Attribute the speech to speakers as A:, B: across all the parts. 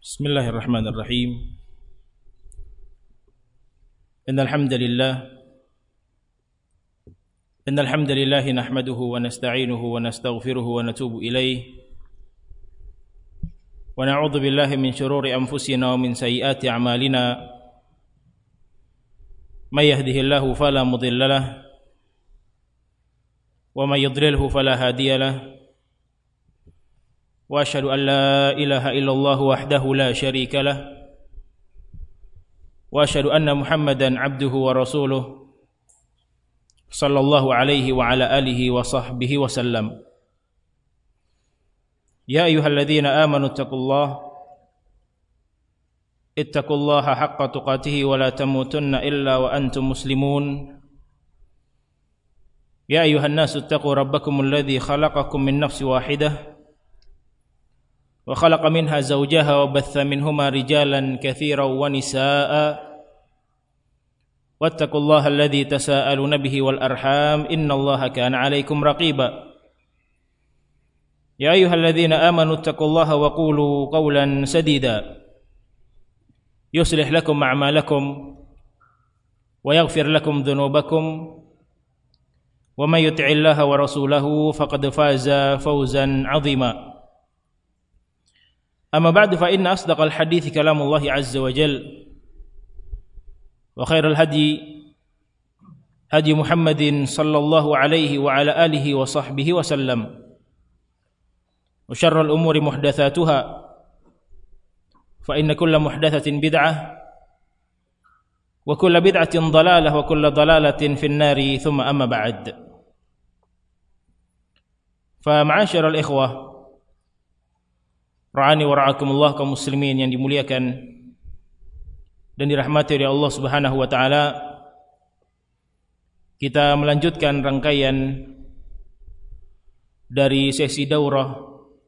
A: Bismillahirrahmanirrahim. Innal hamdalillah nahmaduhu wa nasta'inuhu wa nastaghfiruhu wa natubu ilayh wa na'udzu billahi min shururi anfusina wa min sayyiati a'malina may yahdihillahu fala mudilla lahu wa may yudlilhu fala hadiya lahu wa asyhadu an la ilaha illallah wahdahu la syarika lah wa asyhadu anna Muhammadan abduhu wa rasuluh sallallahu alaihi wa ala alihi wa sahbihi wa sallam. Ya ayyuhalladzina amanu ittaqullaha haqqa tuqatih wa la tamutunna illa wa antum muslimun. Ya ayyuhan nasu ittaqu rabbakumul ladzi khalaqakum min nafsin wahidah wa khalaqa minha zawjaha wa batha minhuma rijalan katsiran wa nisaa'a wattaqullaha alladzi tasaaluna bihi wal arham innallaha kana 'alaikum raqiba. Ya ayyuhalladzina amanu ittaqullaha wa qulu qawlan sadida yuslih lakum a'malakum wa yaghfir lakum dhunubakum wa may yuti'illaha wa rasulahu faqad faza fawzan 'azima. Amma ba'du fa inna asdaqal hadithi kalamullahi azza wa jal wa khairal hadi Muhammadin sallallahu alaihi wa ala alihi wa sahbihi wa sallam wa syarrul umuri muhdatsatuha fa inna kulla muhdatsatin bid'ah wa kulla bid'atin dhalalah wa kulla dhalalatin fin nari thumma amma ba'd. Fa ma'asyiral ikhwah ra'ani wa ra'akumullah, kaum muslimin yang dimuliakan dan dirahmati oleh Allah Subhanahu wa taala. Kita melanjutkan rangkaian dari sesi daurah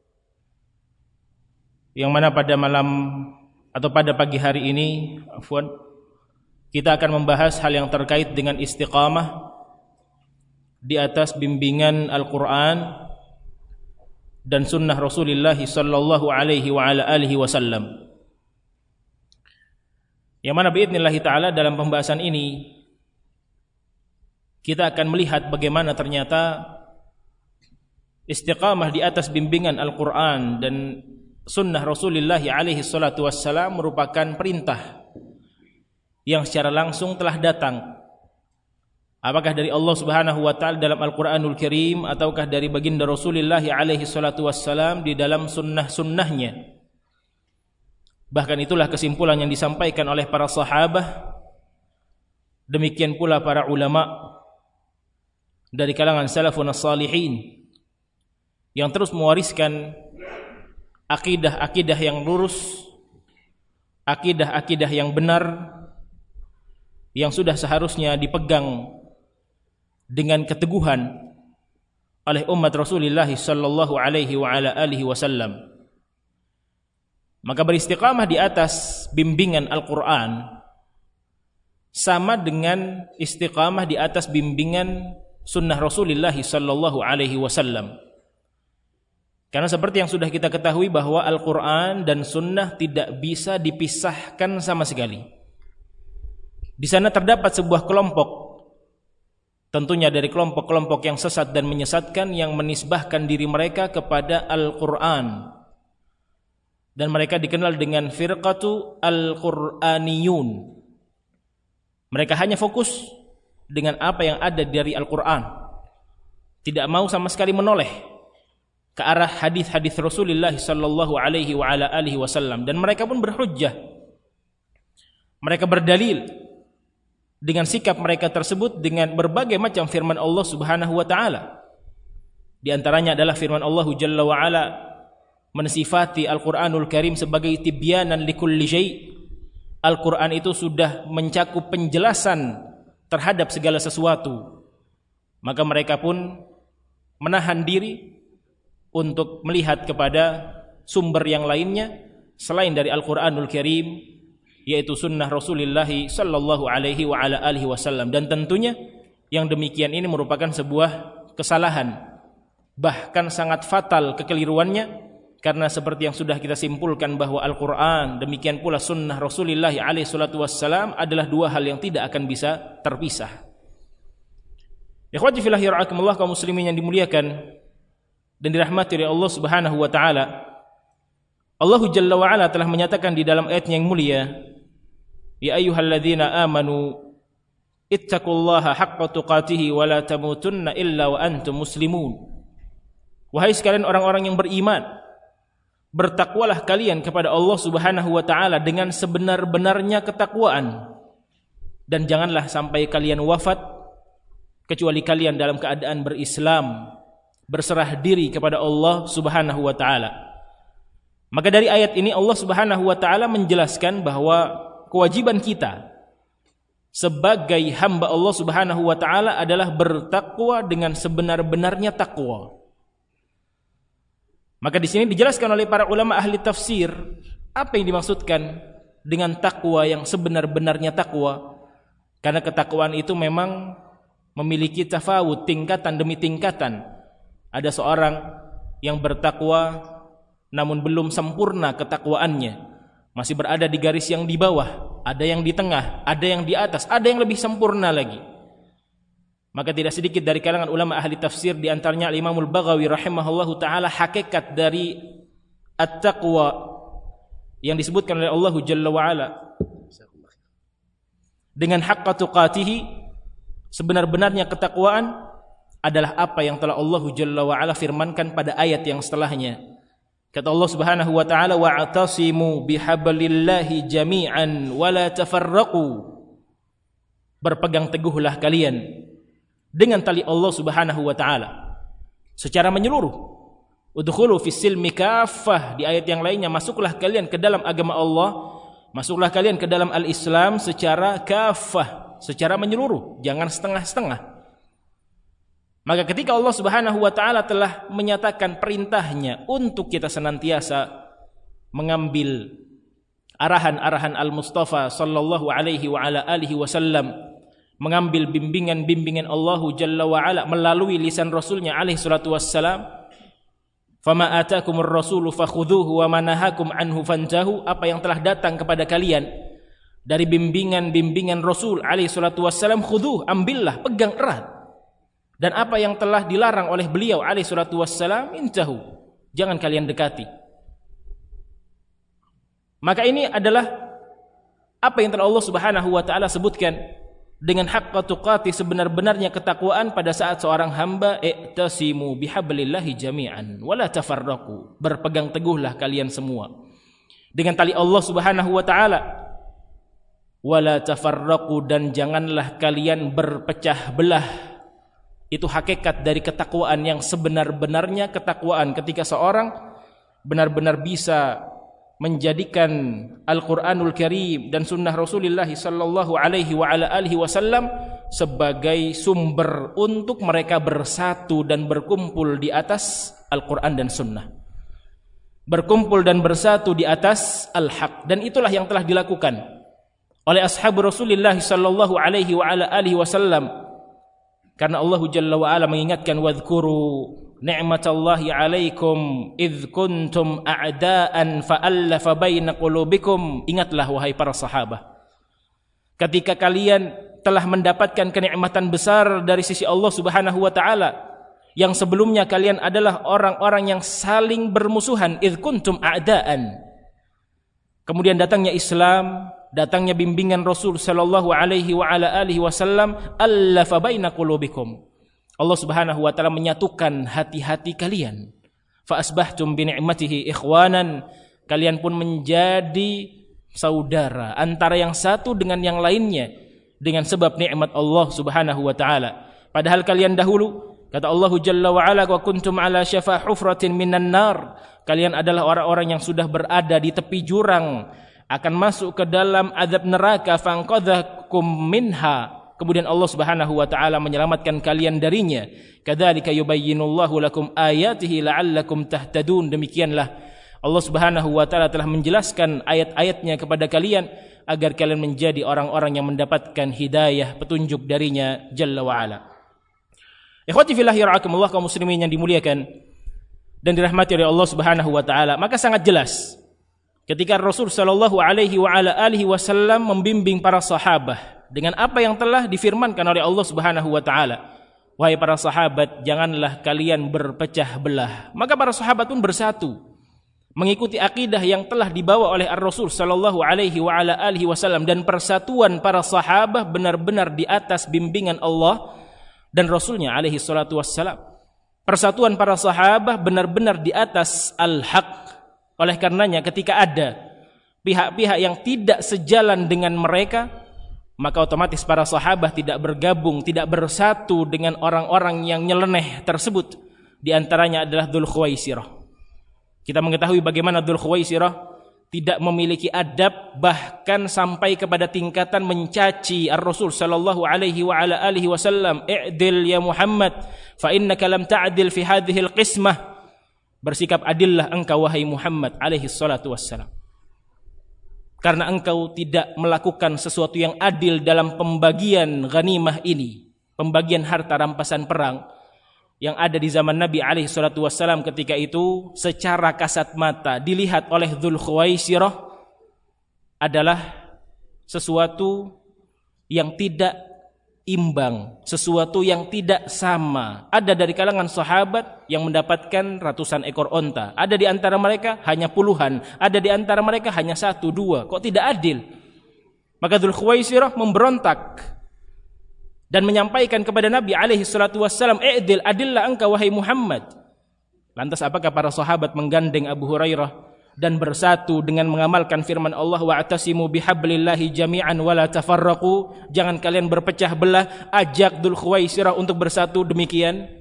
A: yang mana pada malam atau pada pagi hari ini kita akan membahas hal yang terkait dengan istiqamah di atas bimbingan Al-Qur'an dan sunnah Rasulullah sallallahu alaihi wa ala alihi wasallam. Yang mana biidznillah ta'ala dalam pembahasan ini kita akan melihat bagaimana ternyata istiqamah di atas bimbingan Al-Qur'an dan sunnah Rasulullah alaihi salatu wassalam merupakan perintah yang secara langsung telah datang, apakah dari Allah Subhanahu wa taala dalam Al-Qur'anul Karim ataukah dari baginda Rasulullah alaihi salatu wassalam di dalam sunnah-sunnahnya. Bahkan itulah kesimpulan yang disampaikan oleh para sahabat, demikian pula para ulama dari kalangan salafun as-salihin yang terus mewariskan akidah-akidah yang lurus, akidah-akidah yang benar yang sudah seharusnya dipegang dengan keteguhan oleh umat Rasulullah sallallahu alaihi wa ala alihi wasallam. Maka beristiqamah di atas bimbingan Al-Qur'an sama dengan istiqamah di atas bimbingan sunnah Rasulullah sallallahu alaihi wasallam. Karena seperti yang sudah kita ketahui bahwa Al-Qur'an dan sunnah tidak bisa dipisahkan sama sekali. Di sana terdapat sebuah kelompok, tentunya dari kelompok-kelompok yang sesat dan menyesatkan, yang menisbahkan diri mereka kepada Al-Qur'an, dan mereka dikenal dengan firqatu Al-Qur'aniyun. Mereka hanya fokus dengan apa yang ada dari Al-Qur'an, tidak mau sama sekali menoleh ke arah hadis-hadis Rasulullah sallallahu alaihi wa ala alihi wasallam. Dan mereka pun berhujjah, mereka berdalil dengan sikap mereka tersebut dengan berbagai macam firman Allah Subhanahu wa taala. Di antaranya adalah firman Allah Jalla wa ala mensifati Al-Qur'anul Karim sebagai tibyanan likulli syai'. Al-Qur'an itu sudah mencakup penjelasan terhadap segala sesuatu. Maka mereka pun menahan diri untuk melihat kepada sumber yang lainnya selain dari Al-Qur'anul Karim, yaitu sunnah Rasulullah sallallahu alaihi wa ala alihi wasallam. Dan tentunya yang demikian ini merupakan sebuah kesalahan, bahkan sangat fatal kekeliruannya, Karena seperti yang sudah kita simpulkan bahwa Al-Quran, demikian pula sunnah Rasulullah alaihi salatu wassalam adalah dua hal yang tidak akan bisa terpisah. Ikhwati fillah yarhakumullah, kaum muslimin yang dimuliakan dan dirahmati oleh Allah Subhanahu wa taala. Allah Jalla wa Ala telah menyatakan di dalam ayatnya yang mulia, ya ayyuhalladzina amanu ittaqullaha haqqa tuqatih wa la tamutunna illa wa antum muslimun. Wahai sekalian orang-orang yang beriman, bertakwalah kalian kepada Allah Subhanahu wa taala dengan sebenar-benarnya ketakwaan, dan janganlah sampai kalian wafat kecuali kalian dalam keadaan berislam, berserah diri kepada Allah Subhanahu wa taala. Maka dari ayat ini Allah Subhanahu wa taala menjelaskan bahwa kewajiban kita sebagai hamba Allah Subhanahu wa taala adalah bertakwa dengan sebenar-benarnya takwa. Maka di sini dijelaskan oleh para ulama ahli tafsir apa yang dimaksudkan dengan takwa yang sebenar-benarnya takwa. Karena ketakwaan itu memang memiliki tafawut, tingkatan demi tingkatan. Ada seorang yang bertakwa namun belum sempurna ketakwaannya, masih berada di garis yang di bawah, ada yang di tengah, ada yang di atas, ada yang lebih sempurna lagi. Maka tidak sedikit dari kalangan ulama ahli tafsir, di antaranya Imamul Baghawi rahimahullahu taala, hakikat dari at-taqwa yang disebutkan oleh Allah Jalla wa Ala dengan haqqa tuqatihi, sebenar-benarnya ketakwaan adalah apa yang telah Allah Jalla wa Ala firmankan pada ayat yang setelahnya. Kata Allah Subhanahu wa taala, wa'tasimu bihablillahi jami'an wa la tafarraqu. Berpegang teguhlah kalian dengan tali Allah Subhanahu wa taala secara menyeluruh. Udkhulu fis silmi kaffah, di ayat yang lainnya, masuklah kalian ke dalam agama Allah, masuklah kalian ke dalam al-Islam secara kaffah, secara menyeluruh, jangan setengah-setengah. Maka ketika Allah Subhanahu wa taala telah menyatakan perintahnya untuk kita senantiasa mengambil arahan-arahan al-Mustafa sallallahu alaihi wa ala alihi wasallam, mengambil bimbingan-bimbingan Allah Jalla wa Ala melalui lisan Rasulnya alaihi salatu wassalam, fama atakumur rasulu fakhudhuhu wa manahakum anhu fantahu, apa yang telah datang kepada kalian dari bimbingan-bimbingan Rasul alaihi salatu wassalam, khudhuh, ambillah, pegang erat, dan apa yang telah dilarang oleh beliau alaihi salatu wassalam, intahu, jangan kalian dekati. Maka ini adalah apa yang telah Allah Subhanahu wa taala sebutkan dengan haqqa tuqati, sebenar-benarnya ketakwaan pada saat seorang hamba i'tasimu bihablillahi jami'an wala tafarraqu, berpegang teguhlah kalian semua dengan tali Allah Subhanahu wa taala, wala tafarraqu, dan janganlah kalian berpecah belah. Itu hakikat dari ketakwaan yang sebenar-benarnya ketakwaan, ketika seorang benar-benar bisa menjadikan Al-Quranul Karim dan sunnah Rasulullah sallallahu alaihi wa ala alihi wasallam sebagai sumber untuk mereka bersatu dan berkumpul di atas Al-Quran dan sunnah, berkumpul dan bersatu di atas al-haq. Dan itulah yang telah dilakukan oleh ashab Rasulullah sallallahu alaihi wa ala alihi wasallam, karena Allah Jalla wa Ala mengingatkan, wadhkuru ni'matallahi alaikum idh kuntum a'daan fa'allafa baina qulubikum. Ingatlah wahai para sahabat, ketika kalian telah mendapatkan kenikmatan besar dari sisi Allah Subhanahu wa taala, yang sebelumnya kalian adalah orang-orang yang saling bermusuhan. Idh kuntum a'daan, kemudian datangnya Islam, datangnya bimbingan Rasul sallallahu alaihi wa ala alihi wasallam, allafa baina qulubikum, Allah Subhanahu wa taala menyatukan hati-hati kalian. Fa asbahtum bi ni'matihi ikhwanan, kalian pun menjadi saudara antara yang satu dengan yang lainnya dengan sebab nikmat Allah Subhanahu wa taala. Padahal kalian dahulu, kata Allah Jalla wa Ala, wa kuntum ala syafa hufratin minan nar, kalian adalah orang-orang yang sudah berada di tepi jurang, akan masuk ke dalam azab neraka, fanqadhakum minha, kemudian Allah Subhanahu wa taala menyelamatkan kalian darinya. Kadzalika yubayyinullahu lakum ayatihi la'allakum tahtadun, demikianlah Allah Subhanahu wa taala telah menjelaskan ayat-ayatnya kepada kalian agar kalian menjadi orang-orang yang mendapatkan hidayah, petunjuk darinya Jalla wa Ala. Ikhwati fillah yarhakumullah, kaum muslimin yang dimuliakan dan dirahmati oleh Allah Subhanahu wa taala, maka sangat jelas ketika Rasul sallallahu alaihi wasallam membimbing para sahabat dengan apa yang telah difirmankan oleh Allah Subhanahu wa taala. Wahai para sahabat, janganlah kalian berpecah belah. Maka para sahabat pun bersatu mengikuti akidah yang telah dibawa oleh Ar-Rasul sallallahu alaihi wasallam, dan persatuan para sahabat benar-benar di atas bimbingan Allah dan Rasulnya alaihi salatu wassalam. Persatuan para sahabat benar-benar di atas al-haq. Oleh karenanya ketika ada pihak-pihak yang tidak sejalan dengan mereka, maka otomatis para sahabat tidak bergabung, tidak bersatu dengan orang-orang yang nyeleneh tersebut. Di antaranya adalah Dzul Khuwaisirah. Kita mengetahui bagaimana Dzul Khuwaisirah tidak memiliki adab, bahkan sampai kepada tingkatan mencaci Ar-Rasul sallallahu alaihi wasallam. I'dil ya Muhammad, fa innaka lam ta'dil fi hadhihi al-qismah. Bersikap adillah engkau wahai Muhammad alaihi salatu wassalam, karena engkau tidak melakukan sesuatu yang adil dalam pembagian ghanimah ini, pembagian harta rampasan perang yang ada di zaman Nabi alaihi salatu wassalam. Ketika itu secara kasat mata dilihat oleh Dzul Khuwaisirah adalah sesuatu yang tidak imbang, sesuatu yang tidak sama. Ada dari kalangan sahabat yang mendapatkan ratusan ekor onta, ada di antara mereka hanya puluhan, ada di antara mereka hanya 1, 2. Kok tidak adil? Maka Dzul Khuwaisirah memberontak dan menyampaikan kepada Nabi alaihi salatu wassalam, "I'dil, adillah engkau wahai Muhammad." Lantas apakah para sahabat menggandeng Abu Hurairah dan bersatu dengan mengamalkan firman Allah, "Wa'tasimu bihablillahi jami'an wa la tafarraqu." Jangan kalian berpecah belah. Ajak Dzul Khuwaisirah untuk bersatu demikian.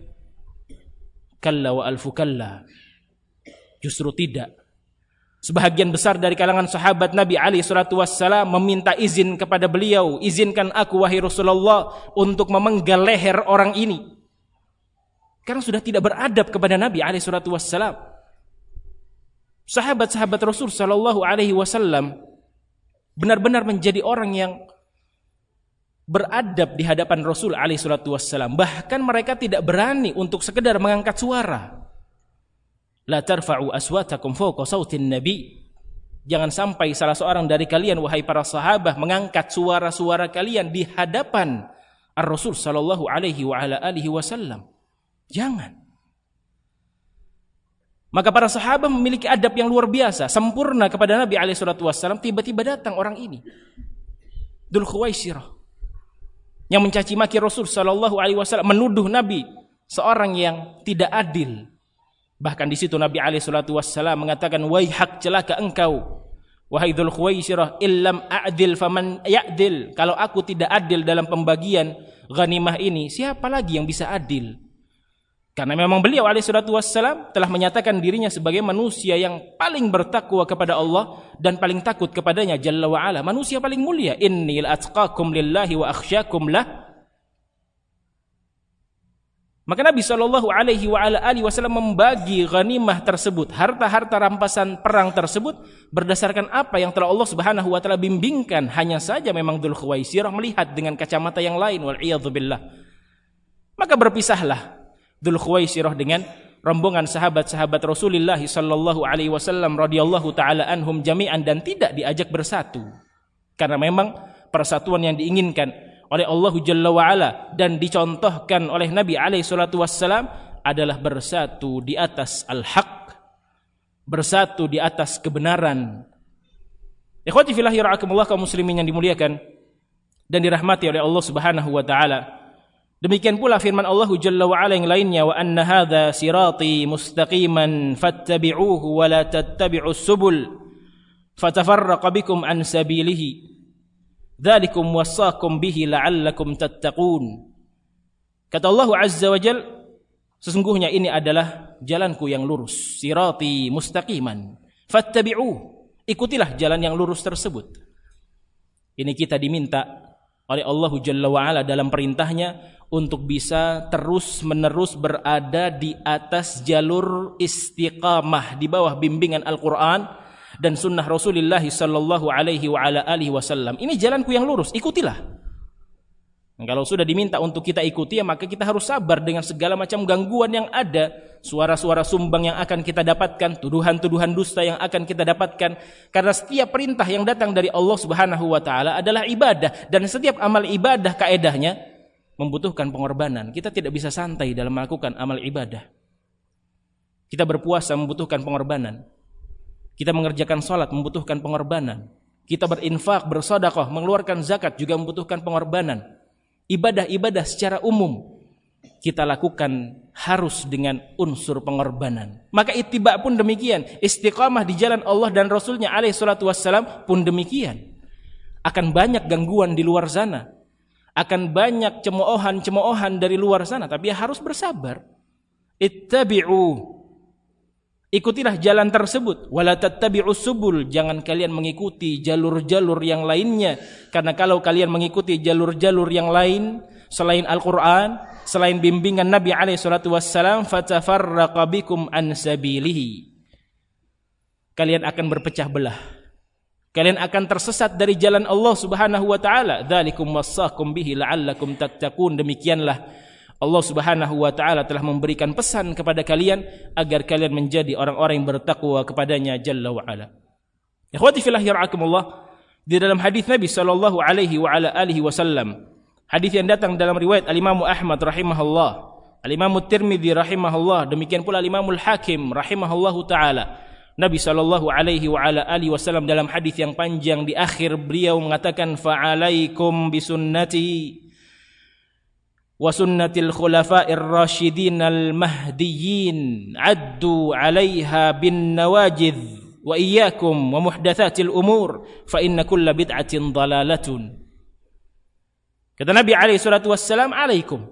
A: Kalla wa alfu kalla. Justru tidak. Sebahagian besar dari kalangan sahabat Nabi alaihi salatu wassalam meminta izin kepada beliau, "Izinkan aku wahai Rasulullah untuk memenggal leher orang ini." Karena sudah tidak beradab kepada Nabi alaihi salatu wassalam. Sahabat-sahabat Rasul sallallahu alaihi wasallam benar-benar menjadi orang yang beradab di hadapan Rasul alaihi salatu wassalam. Bahkan mereka tidak berani untuk sekedar mengangkat suara. La tarfa'u aswatakum fawqa sautin nabi. Jangan sampai salah seorang dari kalian wahai para sahabat mengangkat suara-suara kalian di hadapan Ar-Rasul sallallahu alaihi wasallam. Jangan. Maka para sahabat memiliki adab yang luar biasa, sempurna kepada Nabi alaihi salatu wassalam. Tiba-tiba datang orang ini, Dzul Khuwaisirah, yang mencaci maki Rasul sallallahu alaihi wasallam, menuduh Nabi seorang yang tidak adil. Bahkan di situ Nabi alaihi salatu wassalam mengatakan, "Waihak, celaka engkau wahai Dzul Khuwaisirah, illam a'dil faman ya'dil." Kalau aku tidak adil dalam pembagian ghanimah ini, siapa lagi yang bisa adil? Karena memang beliau alaihi salatu wassalam telah menyatakan dirinya sebagai manusia yang paling bertakwa kepada Allah dan paling takut kepadanya jalla wa ala, manusia paling mulia. Inni la'atqakum lillahi wa akhsyakum lah. Maka Nabi sallallahu alaihi wasallam membagi ghanimah tersebut, harta-harta rampasan perang tersebut berdasarkan apa yang telah Allah Subhanahu wa taala bimbingkan. Hanya saja memang Dzul Khuwaisirah melihat dengan kacamata yang lain, wal iyadzu billah. Maka berpisahlah Dzul Khuwaisirah dengan rombongan sahabat-sahabat Rasulullah sallallahu alaihi wasallam radhiyallahu taala anhum jami'an, dan tidak diajak bersatu. Karena memang persatuan yang diinginkan oleh Allah Jalla wa'ala dan dicontohkan oleh Nabi alaihi salatu wassalam adalah bersatu di atas al-haq, bersatu di atas kebenaran. Ikhwati fillah yara'akumullah, kaum muslimin yang dimuliakan dan dirahmati oleh Allah Subhanahu wa taala. Demikian pula firman Allah Jalla wa'ala yang lainnya, "Wa anna hadza sirati mustaqiman fattabi'uhu wa la tattabi'us subul fatafarraqa bikum an sabilihi. Dzalikum wassakum bihi la'allakum tattaqun." Kata Allah Azza wa Jalla, sesungguhnya ini adalah jalanku yang lurus, sirati mustaqiman fattabi'uh, ikutilah jalan yang lurus tersebut. Ini kita diminta oleh Allah Jalla wa ala dalam perintahnya untuk bisa terus-menerus berada di atas jalur istiqamah, di bawah bimbingan Al-Qur'an dan sunnah Rasulullah sallallahu alaihi wasallam. Ini jalanku yang lurus, ikutilah. Dan kalau sudah diminta untuk kita ikuti, ya maka kita harus sabar dengan segala macam gangguan yang ada, suara-suara sumbang yang akan kita dapatkan, tuduhan-tuduhan dusta yang akan kita dapatkan. Karena setiap perintah yang datang dari Allah Subhanahu wa taala adalah ibadah, dan setiap amal ibadah kaedahnya membutuhkan pengorbanan. Kita tidak bisa santai dalam melakukan amal ibadah. Kita berpuasa membutuhkan pengorbanan. Kita mengerjakan salat membutuhkan pengorbanan. Kita berinfak, bersedekah, mengeluarkan zakat juga membutuhkan pengorbanan. Ibadah-ibadah secara umum kita lakukan harus dengan unsur pengorbanan. Maka ittiba pun demikian, istiqamah di jalan Allah dan Rasulnya alaihi salatu wassalam pun demikian. Akan banyak gangguan di luar sana, akan banyak cemoohan-cemoohan dari luar sana, tapi harus bersabar. Ittabi'u, ikutilah jalan tersebut. Wala tattabi'us subul, jangan kalian mengikuti jalur-jalur yang lainnya. Karena kalau kalian mengikuti jalur-jalur yang lain selain Al-Qur'an, selain bimbingan Nabi alaihi salatu wassalam, fatafarraqa bikum an sabilihi, kalian akan berpecah belah. Kalian akan tersesat dari jalan Allah Subhanahu wa taala. Dzalikum wassaqum bihi la'allakum tattaqun. Demikianlah Allah Subhanahu wa taala telah memberikan pesan kepada kalian agar kalian menjadi orang-orang yang bertakwa kepadanya jalla wa ala. Ikhwati fillah yarhakumullah, di dalam hadis Nabi sallallahu alaihi wa ala alihi wasallam, hadis yang datang dalam riwayat Al-Imam Ahmad rahimahullah, Al-Imam Tirmidzi rahimahullah, demikian pula Al-Imam Al-Hakim rahimahullahu taala, Nabi sallallahu alaihi wa ala alihi wasallam dalam hadis yang panjang di akhir beliau mengatakan, fa'alaikum bisunnati wa sunnatil khulafa'ir rasyidin al-mahdiyyin addu 'alaiha bin nawajidh wa iyyakum wa muhdatsatil umur fa inna kulla bid'atin dhalalatun. Kata Nabi alaihi salatu wassalam, alaikum,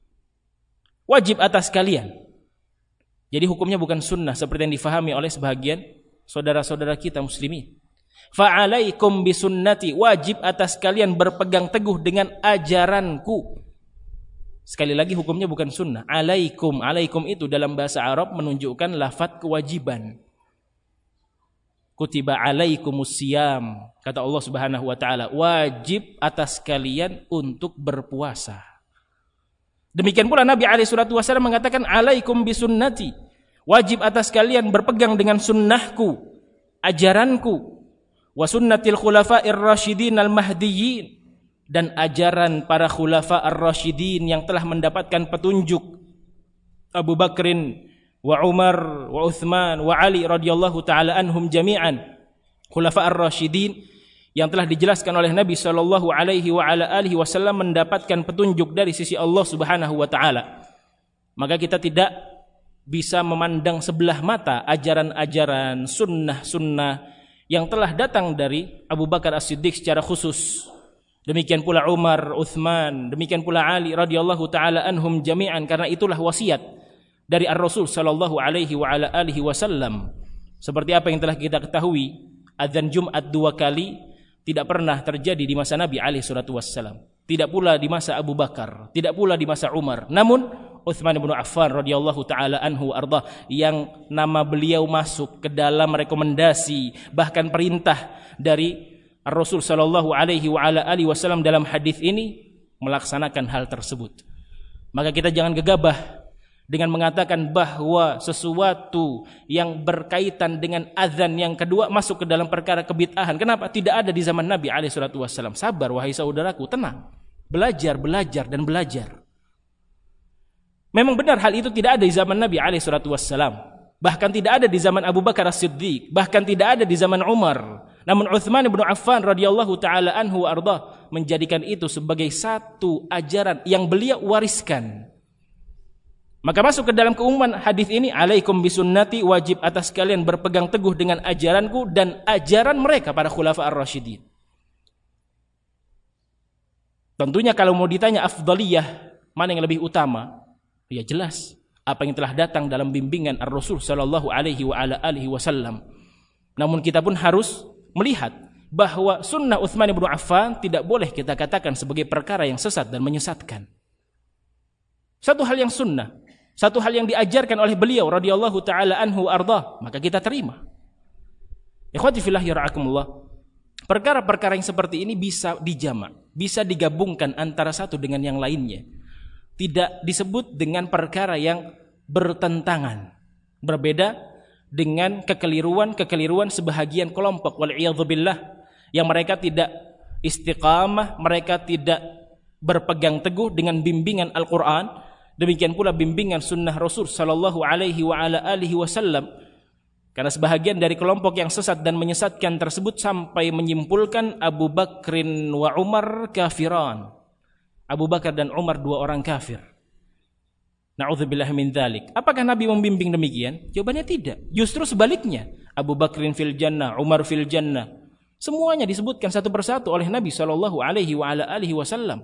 A: wajib atas kalian. Jadi hukumnya bukan sunnah seperti yang difahami oleh sebahagian saudara-saudara kita muslimin. Fa'alaikum bisunnati, wajib atas kalian berpegang teguh dengan ajaranku. Sekali lagi hukumnya bukan sunnah. Alaikum, alaikum itu dalam bahasa Arab menunjukkan lafaz kewajiban. Kutiba alaikumus siyam, kata Allah Subhanahu wa taala, wajib atas kalian untuk berpuasa. Demikian pula Nabi alaihi salatu wasallam mengatakan, alaikum bisunnati, wajib atas kalian berpegang dengan sunnahku, ajaranku, wa sunnatil khulafa'ir rasyidin al-mahdiyyin, dan ajaran para khulafa ar-rasyidin yang telah mendapatkan petunjuk, Abu Bakrin wa Umar wa Uthman wa Ali radhiyallahu taala anhum jami'an, khulafa ar-rasyidin yang telah dijelaskan oleh Nabi sallallahu alaihi wa ala alihi wasallam mendapatkan petunjuk dari sisi Allah Subhanahu wa taala. Maka kita tidak bisa memandang sebelah mata ajaran-ajaran sunnah-sunnah yang telah datang dari Abu Bakar As-Siddiq secara khusus. Demikian pula Umar, Uthman, demikian pula Ali radhiyallahu taala anhum jami'an, karena itulah wasiat dari Ar-Rasul sallallahu alaihi wa ala alihi wasallam. Seperti apa yang telah kita ketahui, azan Jumat 2 kali tidak pernah terjadi di masa Nabi alaihi salatu wassalam, tidak pula di masa Abu Bakar, tidak pula di masa Umar. Namun Uthman bin Affan radhiyallahu taala anhu arda, yang nama beliau masuk ke dalam rekomendasi bahkan perintah dari Rasul sallallahu alaihi wa ala alihi wasallam dalam hadis ini, melaksanakan hal tersebut. Maka kita jangan gegabah dengan mengatakan bahwa sesuatu yang berkaitan dengan azan yang kedua masuk ke dalam perkara kebid'ahan. Kenapa? Tidak ada di zaman Nabi alaihi salatu wasallam. Sabar wahai saudaraku, tenang. Belajar dan belajar. Memang benar hal itu tidak ada di zaman Nabi alaihi salatu wasallam. Bahkan tidak ada di zaman Abu Bakar As-Siddiq, bahkan tidak ada di zaman Umar. Namun Uthman bin Affan radhiyallahu taala anhu arda menjadikan itu sebagai satu ajaran yang beliau wariskan. Maka masuk ke dalam keumuman hadis ini, alaikum bisunnati, wajib atas kalian berpegang teguh dengan ajaranku dan ajaran mereka para khulafa ar-rasyidin. Tentunya kalau mau ditanya afdaliyah, mana yang lebih utama? Ya jelas apa yang telah datang dalam bimbingan Ar-Rasul sallallahu alaihi wa ala alihi wasallam. Namun kita pun harus melihat bahwa sunnah Uthman bin Affan tidak boleh kita katakan sebagai perkara yang sesat dan menyesatkan. Satu hal yang sunnah, satu hal yang diajarkan oleh beliau radhiyallahu taala anhu arda, maka kita terima. Ikhwati fillah yarhakumullah, Perkara-perkara yang seperti ini bisa dijamak, bisa digabungkan antara satu dengan yang lainnya. Tidak disebut dengan perkara yang bertentangan. Berbeda dengan kekeliruan sebahagian kelompok wal'iyadzubillah yang mereka tidak istiqamah, mereka tidak berpegang teguh dengan bimbingan Al-Quran, demikian pula bimbingan sunnah Rasul sallallahu alaihi wa ala alihi wasallam. Karena sebahagian dari kelompok yang sesat dan menyesatkan tersebut sampai menyimpulkan Abu Bakrin wa Umar kafiran. Abu Bakar dan Umar dua orang kafir. Na'udzubillah min dzalik. Apakah Nabi membimbing demikian? Jawabannya tidak. Justru sebaliknya. Abu Bakrin fil jannah, Umar fil jannah. Semuanya disebutkan satu persatu oleh Nabi sallallahu alaihi wa ala alihi wasallam.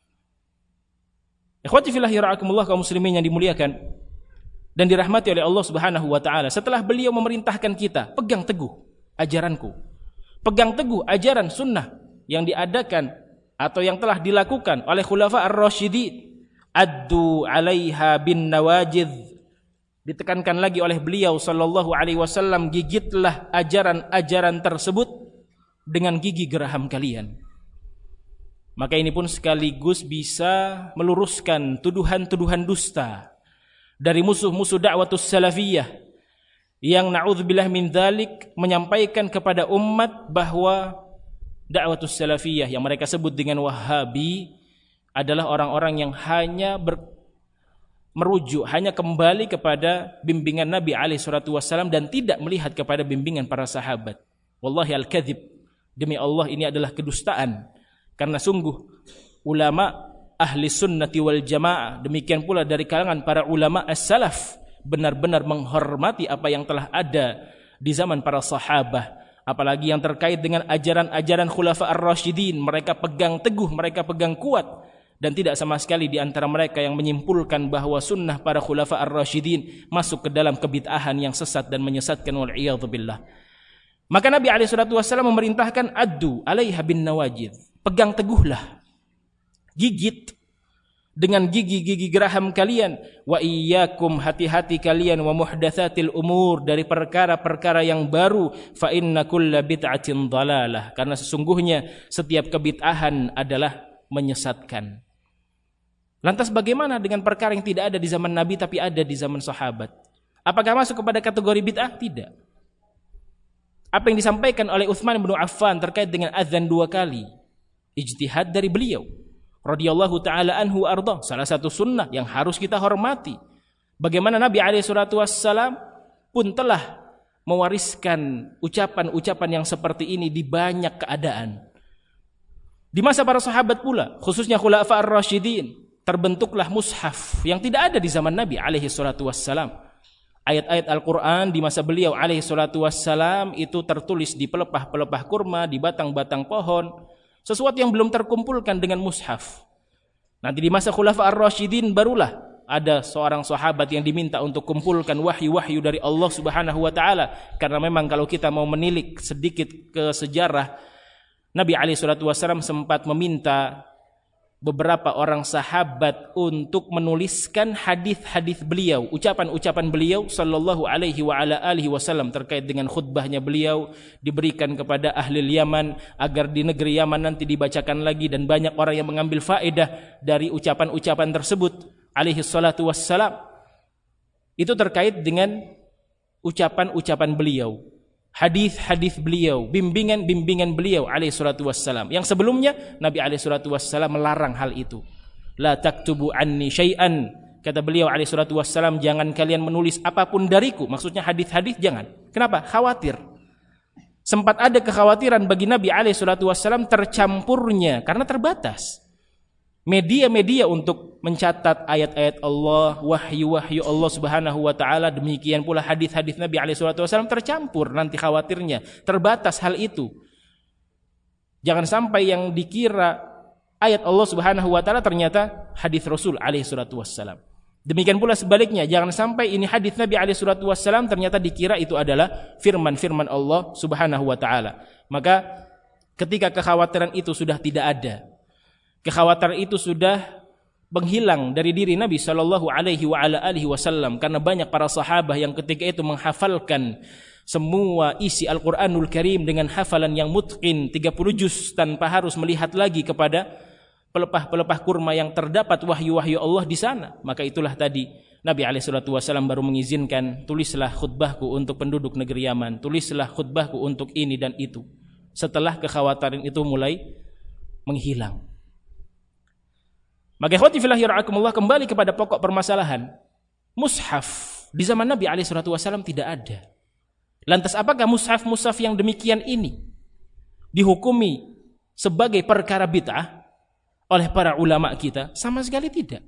A: Ikhwati fillah yara'akumullah kaum muslimin yang dimuliakan dan dirahmati oleh Allah Subhanahu wa taala. Setelah beliau memerintahkan kita, pegang teguh ajaranku. Pegang teguh ajaran sunnah yang diadakan atau yang telah dilakukan oleh khulafa ar-rasyidin. Addu 'alaiha bin nawajidh. Ditekankan lagi oleh beliau sallallahu alaihi wasallam, gigitlah ajaran-ajaran tersebut dengan gigi geraham kalian. Maka ini pun sekaligus bisa meluruskan tuduhan-tuduhan dusta dari musuh-musuh dakwatus salafiyah yang na'udzubillah min dzalik menyampaikan kepada umat bahwa dakwatus salafiyah yang mereka sebut dengan Wahabi adalah orang-orang yang hanya merujuk, hanya kembali kepada bimbingan Nabi alaihi salatu wassalam dan tidak melihat kepada bimbingan para sahabat. Wallahi al-kadzib, demi Allah ini adalah kedustaan. Karena sungguh ulama ahli sunnati wal jamaah, demikian pula dari kalangan para ulama as-salaf, benar-benar menghormati apa yang telah ada di zaman para sahabah, apalagi yang terkait dengan ajaran-ajaran khulafa ar-rasyidin. Mereka pegang teguh, mereka pegang kuat, dan tidak sama sekali di antara mereka yang menyimpulkan bahwa sunnah para khulafa ar-rasyidin masuk ke dalam kebid'ahan yang sesat dan menyesatkan, wal'iyadzubillah. Maka Nabi alaihi salatu wassalam memerintahkan addu 'alaiha bin nawajidh, pegang teguhlah, gigit dengan gigi-gigi geraham kalian. Wa iyyakum, hati-hati kalian, wa muhdatsatil umur, dari perkara-perkara yang baru. Fa inna kulla bid'atin dhalalah, karena sesungguhnya setiap kebid'ahan adalah menyesatkan. Lantas bagaimana dengan perkara yang tidak ada di zaman Nabi tapi ada di zaman sahabat? Apakah masuk kepada kategori bid'ah? Tidak. Apa yang disampaikan oleh Utsman bin Affan terkait dengan azan 2 kali, ijtihad dari beliau radhiyallahu taala anhu arda, salah satu sunnah yang harus kita hormati. Bagaimana Nabi alaihi salatu wassalam pun telah mewariskan ucapan-ucapan yang seperti ini di banyak keadaan. Di masa para sahabat pula, khususnya khulafa ar-rasyidin, terbentuklah mushaf yang tidak ada di zaman Nabi alaihi salatu wassalam. Ayat-ayat Al-Quran di masa beliau alaihi salatu wassalam itu tertulis di pelepah-pelepah kurma, di batang-batang pohon, sesuatu yang belum terkumpulkan dengan mushaf. Nanti di masa khulafa ar-rasyidin barulah ada seorang sahabat yang diminta untuk kumpulkan wahyu-wahyu dari Allah Subhanahu wa taala. Karena memang kalau kita mau menilik sedikit ke sejarah, Nabi alaihi salatu wasallam sempat meminta beberapa orang sahabat untuk menuliskan hadis-hadis beliau, ucapan-ucapan beliau sallallahu alaihi wa ala alihi wasallam terkait dengan khutbahnya beliau, diberikan kepada ahli Yaman agar di negeri Yaman nanti dibacakan lagi, dan banyak orang yang mengambil faedah dari ucapan-ucapan tersebut alaihi salatu wassalam. Itu terkait dengan ucapan-ucapan beliau, hadis-hadis beliau, bimbingan-bimbingan beliau alaihi salatu wassalam. Yang sebelumnya Nabi alaihi salatu wassalam melarang hal itu. La taktubu anni syai'an, kata beliau alaihi salatu wassalam, jangan kalian menulis apapun dariku. Maksudnya hadis-hadis jangan. Kenapa? Khawatir. Sempat ada kekhawatiran bagi Nabi alaihi salatu wassalam tercampurnya, karena terbatas media-media untuk mencatat ayat-ayat Allah, wahyu-wahyu Allah Subhanahu wa taala, demikian pula hadis-hadis Nabi alaihi salatu wasallam tercampur, nanti khawatirnya terbatas hal itu. Jangan sampai yang dikira ayat Allah Subhanahu wa taala ternyata hadis Rasul alaihi salatu wasallam. Demikian pula sebaliknya, jangan sampai ini hadis Nabi alaihi salatu wasallam ternyata dikira itu adalah firman-firman Allah Subhanahu wa taala. Maka ketika kekhawatiran itu sudah tidak ada, kekhawatiran itu sudah menghilang dari diri Nabi sallallahu alaihi wa ala alihi wasallam, karena banyak para sahabat yang ketika itu menghafalkan semua isi Al-Quranul Karim dengan hafalan yang mutqin 30 juz tanpa harus melihat lagi kepada pelepah-pelepah kurma yang terdapat wahyu-wahyu Allah di sana. Maka itulah tadi Nabi SAW baru mengizinkan, tulislah khutbahku untuk penduduk negeri Yaman, tulislah khutbahku untuk ini dan itu. Setelah kekhawatiran itu mulai menghilang. Maka ikhwati fillah yara'akumullah, kembali kepada pokok permasalahan. Mushaf di zaman Nabi SAW tidak ada. Lantas apakah mushaf-mushaf yang demikian ini dihukumi sebagai perkara bid'ah oleh para ulama kita? Sama sekali tidak.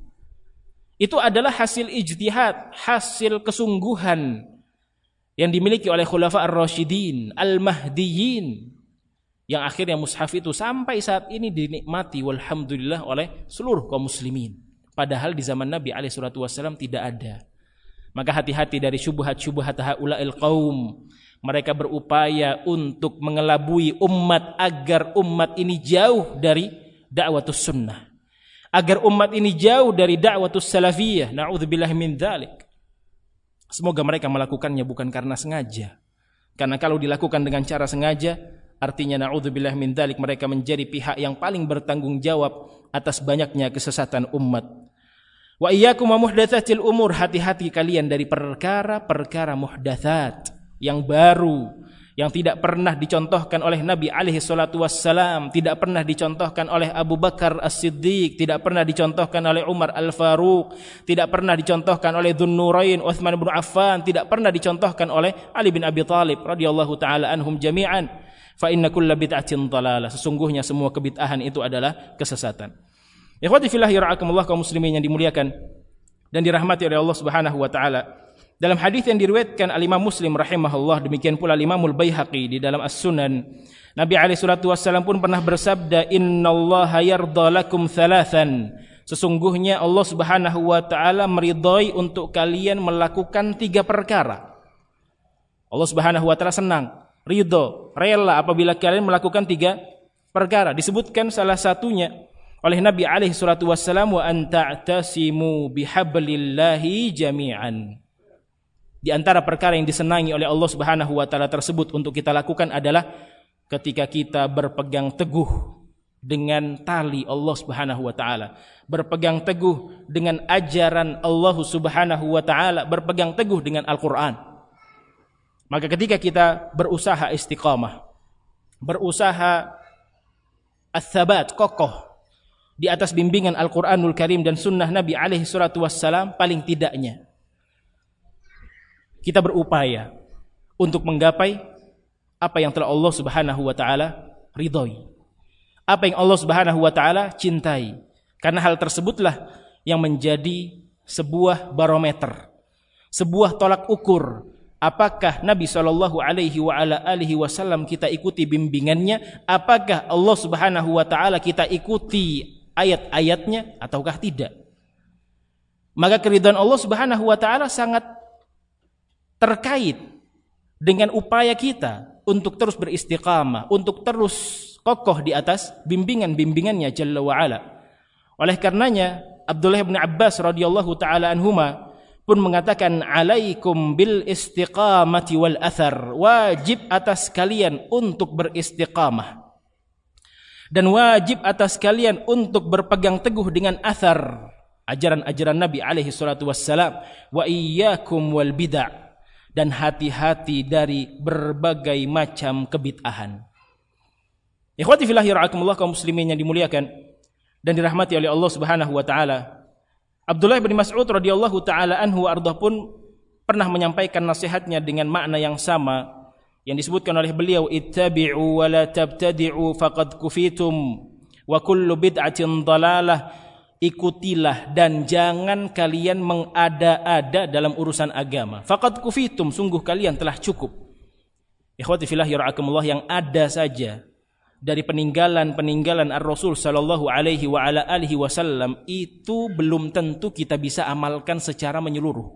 A: Itu adalah hasil ijtihad, hasil kesungguhan yang dimiliki oleh khulafa ar-rasyidin, al-mahdiyyin, yang akhirnya mushaf itu sampai saat ini dinikmati walhamdulillah oleh seluruh kaum muslimin. Padahal di zaman Nabi SAW tidak ada. Maka hati-hati dari syubhat-syubhat haula'il qaum. Mereka berupaya untuk mengelabui umat agar umat ini jauh dari da'watus sunnah, agar umat ini jauh dari da'watus salafiyah. Na'udzubillah min dzalik. Semoga mereka melakukannya bukan karena sengaja. Karena kalau dilakukan dengan cara sengaja, artinya na'udzubillah min dzalik mereka menjadi pihak yang paling bertanggung jawab atas banyaknya kesesatan umat. Wa iyyakum wa muhdatsatil umur, hati-hati kalian dari perkara-perkara muhdatsat yang baru, yang tidak pernah dicontohkan oleh Nabi alaihi salatu wassalam, tidak pernah dicontohkan oleh Abu Bakar As-Siddiq, tidak pernah dicontohkan oleh Umar Al-Faruq, tidak pernah dicontohkan oleh Dzun-Nurain Utsman bin Affan, tidak pernah dicontohkan oleh Ali bin Abi Thalib radhiyallahu taala anhum jami'an. Fa inna kulla bid'atin dhalalah, sesungguhnya semua kebid'ahan itu adalah kesesatan. Ikhwati fillah yara'akumullah, kaum muslimin yang dimuliakan dan dirahmati oleh Allah Subhanahu wa taala. Dalam hadis yang diriwayatkan al-Imam Muslim rahimahullah, demikian pula Imamul Baihaqi di dalam As-Sunan, Nabi alaihi salatu wasallam pun pernah bersabda, "Innallaha yarda lakum thalathan." Sesungguhnya Allah Subhanahu wa taala meridhai untuk kalian melakukan 3 perkara. Allah Subhanahu wa taala senang, ridho, rela apabila kalian melakukan 3 perkara. Disebutkan salah satunya oleh Nabi alaihi salatu wassalam, wa anta'tasimu bihablillahi jami'an. Di antara perkara yang disenangi oleh Allah Subhanahu wa taala tersebut untuk kita lakukan adalah ketika kita berpegang teguh dengan tali Allah Subhanahu wa taala, berpegang teguh dengan ajaran Allah Subhanahu wa taala, berpegang teguh dengan Al-Qur'an. Maka ketika kita berusaha istiqamah, berusaha ats-tsabat, kokoh di atas bimbingan Al-Quranul Karim dan sunnah Nabi alaihi salatu wassalam, paling tidaknya kita berupaya untuk menggapai apa yang telah Allah Subhanahu wa taala ridhoi, apa yang Allah Subhanahu wa taala cintai. Karena hal tersebutlah yang menjadi sebuah barometer, sebuah tolak ukur apakah Nabi sallallahu alaihi wasallam kita ikuti bimbingannya, apakah Allah Subhanahu wa taala kita ikuti ayat-ayatnya ataukah tidak. Maka keridhaan Allah Subhanahu wa taala sangat terkait dengan upaya kita untuk terus beristiqamah, untuk terus kokoh di atas bimbingan-bimbingannya Jalla wa Ala. Oleh karenanya Abdullah bin Abbas radhiyallahu taala anhuma pun mengatakan, alaikum bil istiqamati wal athar, wajib atas kalian untuk beristiqamah dan wajib atas kalian untuk berpegang teguh dengan athar, ajaran-ajaran Nabi alaihi salatu wassalam, wa iyyakum wal bid'ah, dan hati-hati dari berbagai macam kebid'ahan. Ikhwati fillah yara'akumullah, kaum muslimin yang dimuliakan dan dirahmati oleh Allah Subhanahu wa taala. Abdullah bin Mas'ud radhiyallahu taala anhu ardah pun pernah menyampaikan nasihatnya dengan makna yang sama yang disebutkan oleh beliau, ittabi'u wa la tabtadi'u faqad kufitum wa kullu bid'atin dhalalah. Ikutilah dan jangan kalian mengada-ada dalam urusan agama. Faqad kufitum, sungguh kalian telah cukup. Ikhwati fillah yara'akumullah, yang ada saja dari peninggalan-peninggalan Ar-Rasul sallallahu alaihi wa ala alihi wasallam itu belum tentu kita bisa amalkan secara menyeluruh.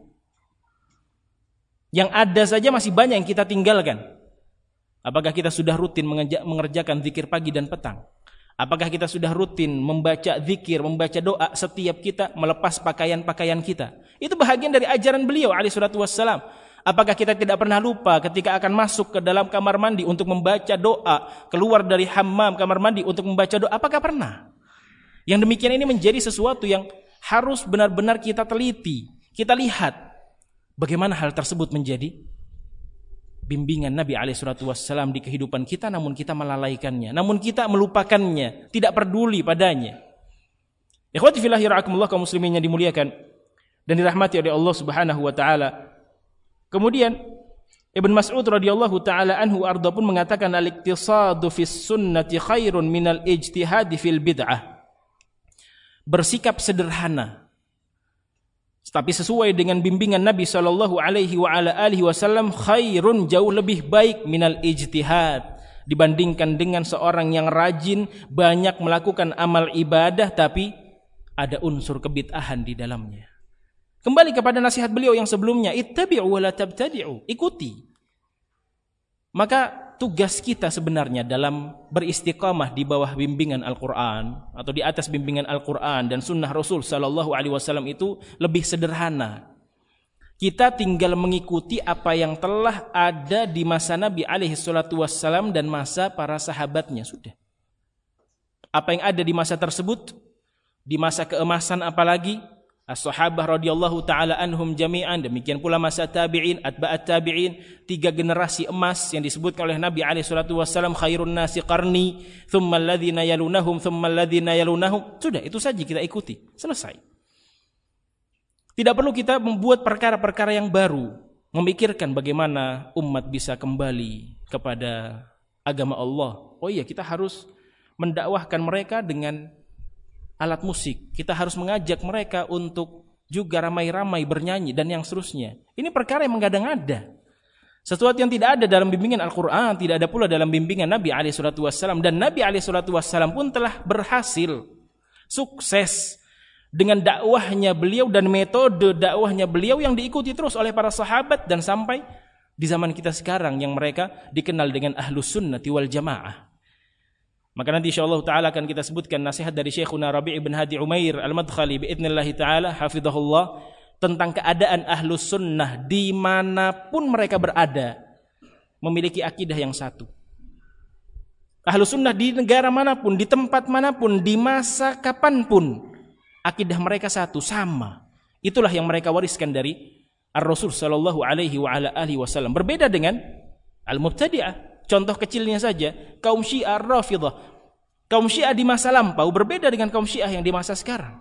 A: Yang ada saja masih banyak yang kita tinggalkan. Apakah kita sudah rutin mengerjakan zikir pagi dan petang? Apakah kita sudah rutin membaca zikir, membaca doa setiap kita melepas pakaian-pakaian kita? Itu bahagian dari ajaran beliau alaihi salatu wassalam. Apakah kita tidak pernah lupa ketika akan masuk ke dalam kamar mandi untuk membaca doa, keluar dari hammam kamar mandi untuk membaca doa? Apakah pernah? Yang demikian ini menjadi sesuatu yang harus benar-benar kita teliti. Kita lihat bagaimana hal tersebut menjadi bimbingan Nabi SAW di kehidupan kita, namun kita melalaikannya, namun kita melupakannya, tidak peduli padanya. Ikhwati fillahi ra'akumullah, kaum muslimin yang dimuliakan dan dirahmati oleh Allah Subhanahu wa taala. Kemudian Ibn Mas'ud radhiyallahu taala anhu arda pun mengatakan al-iqtisadu fis sunnati khairun minal ijtihadi fil bid'ah. Bersikap sederhana tapi sesuai dengan bimbingan Nabi sallallahu alaihi wa ala alihi wasallam khairun, jauh lebih baik minal ijtihad, dibandingkan dengan seorang yang rajin banyak melakukan amal ibadah tapi ada unsur kebid'ahan di dalamnya. Kembali kepada nasihat beliau yang sebelumnya, ittabi'u wa la tabtadi'u, ikuti. Maka tugas kita sebenarnya dalam beristiqamah di bawah bimbingan Al-Quran atau di atas bimbingan Al-Quran dan sunnah Rasul sallallahu alaihi wasallam itu lebih sederhana. Kita tinggal mengikuti apa yang telah ada di masa Nabi alaihi salatu wassalam dan masa para sahabatnya, sudah. Apa yang ada di masa tersebut, di masa keemasan apalagi, as-sahabah radhiyallahu taala anhum jami'an, demikian pula masa tabi'in, atba'at tabi'in, 3 generasi emas yang disebutkan oleh Nabi alaihi salatu wasallam, khairun nasi qarni, thumma alladhina yalunahum, thumma alladhina yalunahum. Sudah, itu saja kita ikuti, selesai. Tidak perlu kita membuat perkara-perkara yang baru, memikirkan bagaimana umat bisa kembali kepada agama Allah. Oh iya, kita harus mendakwahkan mereka dengan alat musik. Kita harus mengajak mereka untuk juga ramai-ramai bernyanyi dan yang seterusnya. Ini perkara yang mengada-ngada. Sesuatu yang tidak ada dalam bimbingan Al-Quran, tidak ada pula dalam bimbingan Nabi SAW. Dan Nabi SAW pun telah berhasil, sukses dengan dakwahnya beliau dan metode dakwahnya beliau yang diikuti terus oleh para sahabat dan sampai di zaman kita sekarang yang mereka dikenal dengan Ahlus Sunnati wal Jamaah. Maka nanti insyaallah ta'ala akan kita sebutkan nasihat dari Syekhuna Rabi' ibn Hadi Umair al-Madkhali biidnillahi ta'ala hafidhahullah tentang keadaan Ahlus Sunnah dimanapun mereka berada memiliki akidah yang satu. Ahlus Sunnah di negara manapun, di tempat manapun, di masa kapanpun, akidah mereka satu, sama. Itulah yang mereka wariskan dari Ar-Rasul sallallahu alaihi wa ala alihi wasallam. Berbeda dengan al-mubtadi'ah. Contoh kecilnya saja, kaum Syiah Rafidhah. Kaum Syiah di masa lampau berbeda dengan kaum Syiah yang di masa sekarang.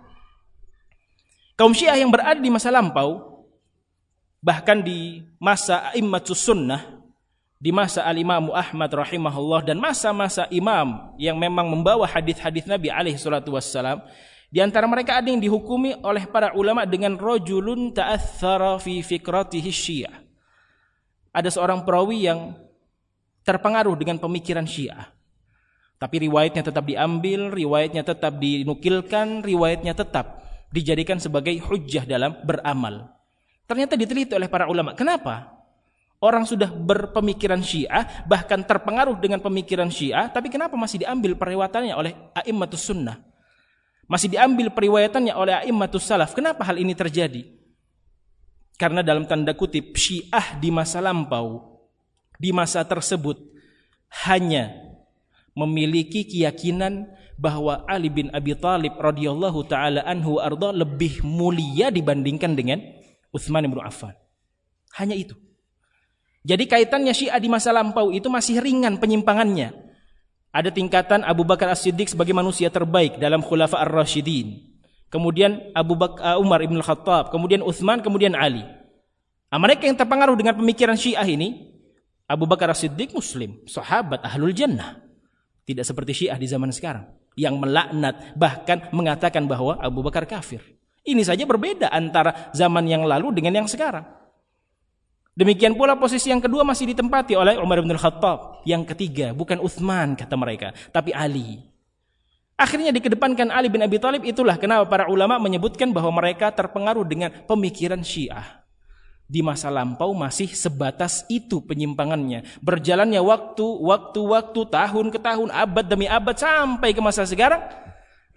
A: Kaum Syiah yang berada di masa lampau, bahkan di masa A'immatus Sunnah, di masa Al-Imam Ahmad rahimahullah dan masa-masa imam yang memang membawa hadis-hadis Nabi alaihi salatu wassalam, di antara mereka ada yang dihukumi oleh para ulama dengan rajulun ta'athara fi fikratihi Syiah. Ada seorang perawi yang terpengaruh dengan pemikiran Syiah. Tapi riwayatnya tetap diambil, riwayatnya tetap dinukilkan, riwayatnya tetap dijadikan sebagai hujjah dalam beramal. Ternyata diteliti oleh para ulama. Kenapa? Orang sudah berpemikiran Syiah, bahkan terpengaruh dengan pemikiran Syiah, tapi kenapa masih diambil periwayatannya oleh A'immatus Sunnah? Masih diambil periwayatannya oleh A'immatus Salaf. Kenapa hal ini terjadi? Karena dalam tanda kutip Syiah di masa lampau, di masa tersebut hanya memiliki keyakinan bahwa Ali bin Abi Thalib radhiyallahu taala anhu arda lebih mulia dibandingkan dengan Utsman bin Affan. Hanya itu. Jadi kaitannya Syiah di masa lampau itu masih ringan penyimpangannya. Ada tingkatan Abu Bakar As-Siddiq sebagai manusia terbaik dalam Khulafa Ar-Rasyidin. Kemudian Umar ibn Khattab, kemudian Utsman, kemudian Ali. Mereka yang terpengaruh dengan pemikiran Syiah ini, Abu Bakar As-Siddiq Muslim, sahabat Ahlul Jannah. Tidak seperti Syiah di zaman sekarang yang melaknat, bahkan mengatakan bahwa Abu Bakar kafir. Ini saja berbeda antara zaman yang lalu dengan yang sekarang. Demikian pula posisi yang kedua masih ditempati oleh Umar bin Khattab. Yang ketiga bukan Utsman kata mereka, tapi Ali. Akhirnya dikedepankan Ali bin Abi Thalib. Itulah kenapa para ulama menyebutkan bahwa mereka terpengaruh dengan pemikiran Syiah. Di masa lampau masih sebatas itu penyimpangannya. Berjalannya waktu, tahun ke tahun, abad demi abad sampai ke masa sekarang,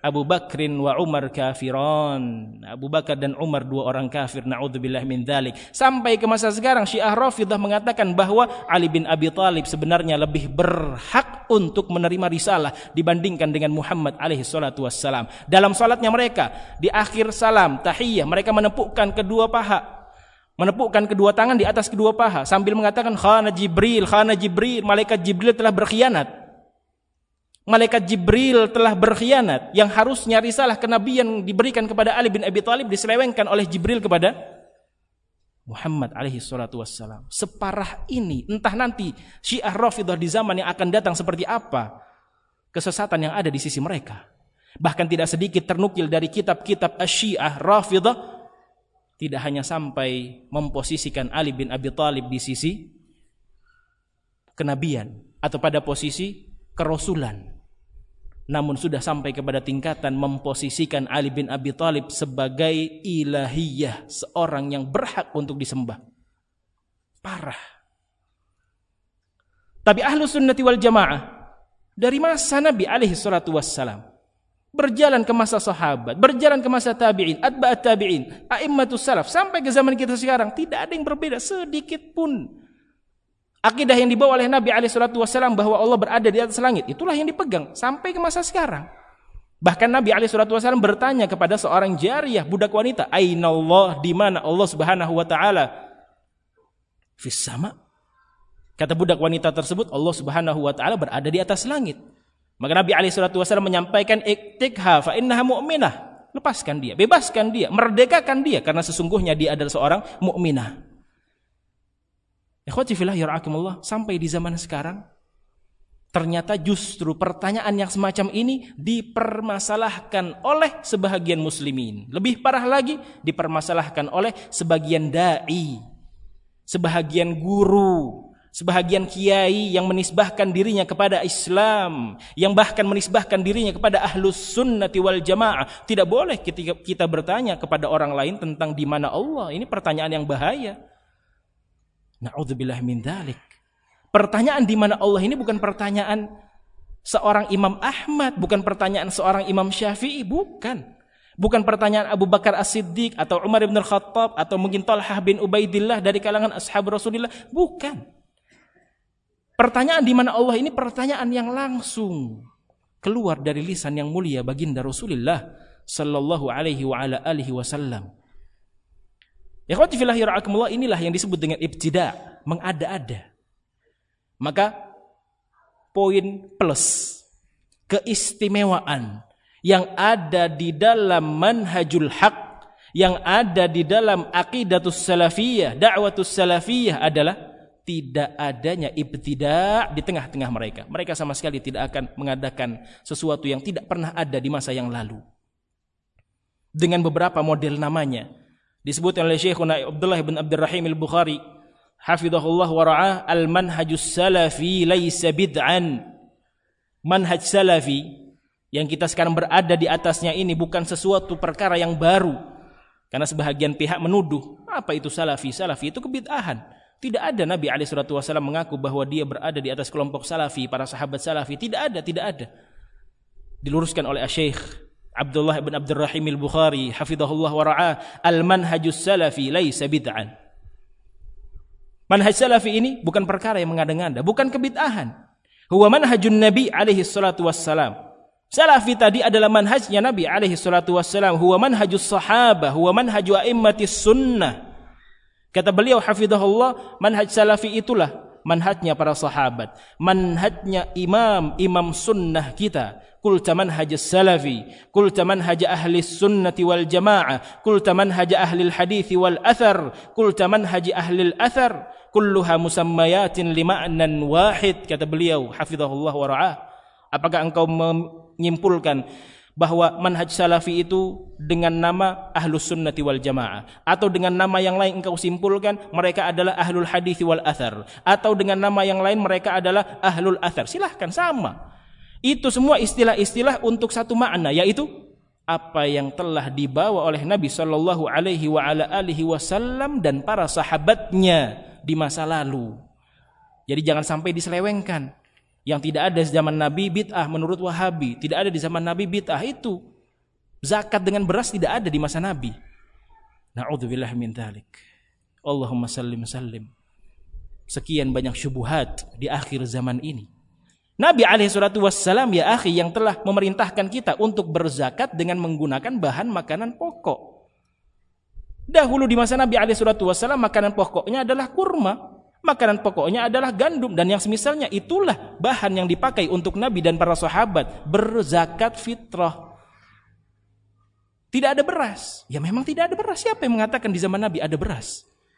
A: Abu Bakrin wa Umar kafiran. Abu Bakar dan Umar dua orang kafir, naudzubillah min dzalik. Sampai ke masa sekarang Syiah Rafidhah mengatakan bahwa Ali bin Abi Thalib sebenarnya lebih berhak untuk menerima risalah dibandingkan dengan Muhammad alaihi salatu wassalam. Dalam salatnya mereka, di akhir salam tahiyyah, mereka menepukkan kedua paha, menepukkan kedua tangan di atas kedua paha sambil mengatakan khana Jibril, malaikat Jibril telah berkhianat. Malaikat Jibril telah berkhianat, yang harusnya risalah kenabian diberikan kepada Ali bin Abi Thalib diselewengkan oleh Jibril kepada Muhammad alaihi salatu wassalam. Separah ini, entah nanti Syiah Rafidhah di zaman yang akan datang seperti apa kesesatan yang ada di sisi mereka. Bahkan tidak sedikit ternukil dari kitab-kitab Syiah Rafidhah, tidak hanya sampai memposisikan Ali bin Abi Thalib di sisi kenabian atau pada posisi kerasulan, namun sudah sampai kepada tingkatan memposisikan Ali bin Abi Thalib sebagai ilahiyah, seorang yang berhak untuk disembah. Parah. Tapi Ahlus Sunnati wal Jamaah dari masa Nabi alaihi salatu wassalam berjalan ke masa sahabat, berjalan ke masa tabi'in, atba'at tabi'in, a'immatus salaf, sampai ke zaman kita sekarang tidak ada yang berbeda sedikit pun. Akidah yang dibawa oleh Nabi SAW bahwa Allah berada di atas langit, itulah yang dipegang sampai ke masa sekarang. Bahkan Nabi SAW bertanya kepada seorang jariyah, budak wanita, Aina Allah, di mana Allah Subhanahu wa taala? Fis sama. Kata budak wanita tersebut, Allah Subhanahu wa taala berada di atas langit. Maka Nabi SAW menyampaikan, iktikha fa innaha mu'minah. Lepaskan dia, bebaskan dia, merdekakan dia, karena sesungguhnya dia adalah seorang mukminah. Ikhwati fillah yarhakumullah, sampai di zaman sekarang ternyata justru pertanyaan yang semacam ini dipermasalahkan oleh sebahagian muslimin. Lebih parah lagi, dipermasalahkan oleh sebagian dai, sebahagian guru, sebahagian kiai yang menisbahkan dirinya kepada Islam, yang bahkan menisbahkan dirinya kepada Ahlus Sunnati wal Jamaah. Tidak boleh ketika kita bertanya kepada orang lain tentang di mana Allah. Ini pertanyaan yang bahaya. Na'udzubillah min dzalik. Pertanyaan di mana Allah ini bukan pertanyaan seorang Imam Ahmad, bukan pertanyaan seorang Imam Syafi'i, bukan. Bukan pertanyaan Abu Bakar As-Siddiq atau Umar bin Khattab atau mungkin Talhah bin Ubaidillah dari kalangan ashab Rasulullah, bukan. Pertanyaan di mana Allah ini pertanyaan yang langsung keluar dari lisan yang mulia baginda Rasulullah sallallahu alaihi wa ala alihi wasallam. Ikhwati fillah yarhakumullah, inilah yang disebut dengan ibtida', mengada-ada. Maka poin plus keistimewaan yang ada di dalam manhajul haq, yang ada di dalam aqidatus salafiyah, da'watus salafiyah adalah tidak adanya ibtida' di tengah-tengah mereka. Mereka sama sekali tidak akan mengadakan sesuatu yang tidak pernah ada di masa yang lalu. Dengan beberapa model namanya. Disebutkan oleh Syekhuna Abdullah bin Abdurrahim al-Bukhari hafizahullah wa ra'ah, al-manhajus salafi laisa bid'an. Manhaj salafi yang kita sekarang berada di atasnya ini bukan sesuatu perkara yang baru. Karena sebahagian pihak menuduh, apa itu salafi? Salafi itu kebid'ahan. Tidak ada Nabi SAW mengaku bahwa dia berada di atas kelompok salafi, para sahabat salafi. Tidak ada. Diluruskan oleh Syekh Abdullah bin Abdurrahim al-Bukhari hafizahullah wa ra'ah, al-manhajus salafi laisa bid'an. Manhaj salafi ini bukan perkara yang mengada-ngada, bukan kebid'ahan. Huwa manhajun Nabi alaihi salatu wassalam. Salafi tadi adalah manhajnya Nabi alaihi salatu wassalam. Huwa manhajus sahabah, huwa manhaju a'immatis sunnah. Kata beliau hafizahullah, manhaj salafi itulah manhajnya para sahabat, manhajnya imam sunnah kita. Qulta manhaj salafi, qulta manhaj ahli sunnati wal jamaah, qulta manhaj ahli hadits wal athar, qulta manhaj ahli athar, kulluha musammayatin lima'nan wahid. Kata beliau hafizahullah wa ra'ah, apakah engkau menyimpulkan bahwa manhaj salafi itu dengan nama ahlus sunnati wal jamaah, atau dengan nama yang lain engkau simpulkan mereka adalah ahlul hadits wal athar, atau dengan nama yang lain mereka adalah ahlul athar? Silahkan, sama. Itu semua istilah-istilah untuk satu makna, yaitu apa yang telah dibawa oleh Nabi sallallahu alaihi wa ala alihi wasallam dan para sahabatnya di masa lalu. Jadi jangan sampai diselewengkan. Yang tidak ada di zaman Nabi bid'ah menurut Wahabi, tidak ada di zaman Nabi bid'ah, itu Zakat dengan beras tidak ada di masa Nabi. Na'udzubillah min dzalik. Allahumma sallim sallim. Sekian banyak syubhat di akhir zaman ini. Nabi alaihi salatu wassalam ya akhi yang telah memerintahkan kita untuk berzakat dengan menggunakan bahan makanan pokok. Dahulu di masa Nabi alaihi salatu wassalam makanan pokoknya adalah kurma, makanan pokoknya adalah gandum dan yang semisalnya, itulah bahan yang dipakai untuk Nabi dan para sahabat berzakat fitrah. Tidak ada beras. Ya memang tidak ada beras. Siapa yang mengatakan di zaman Nabi ada beras?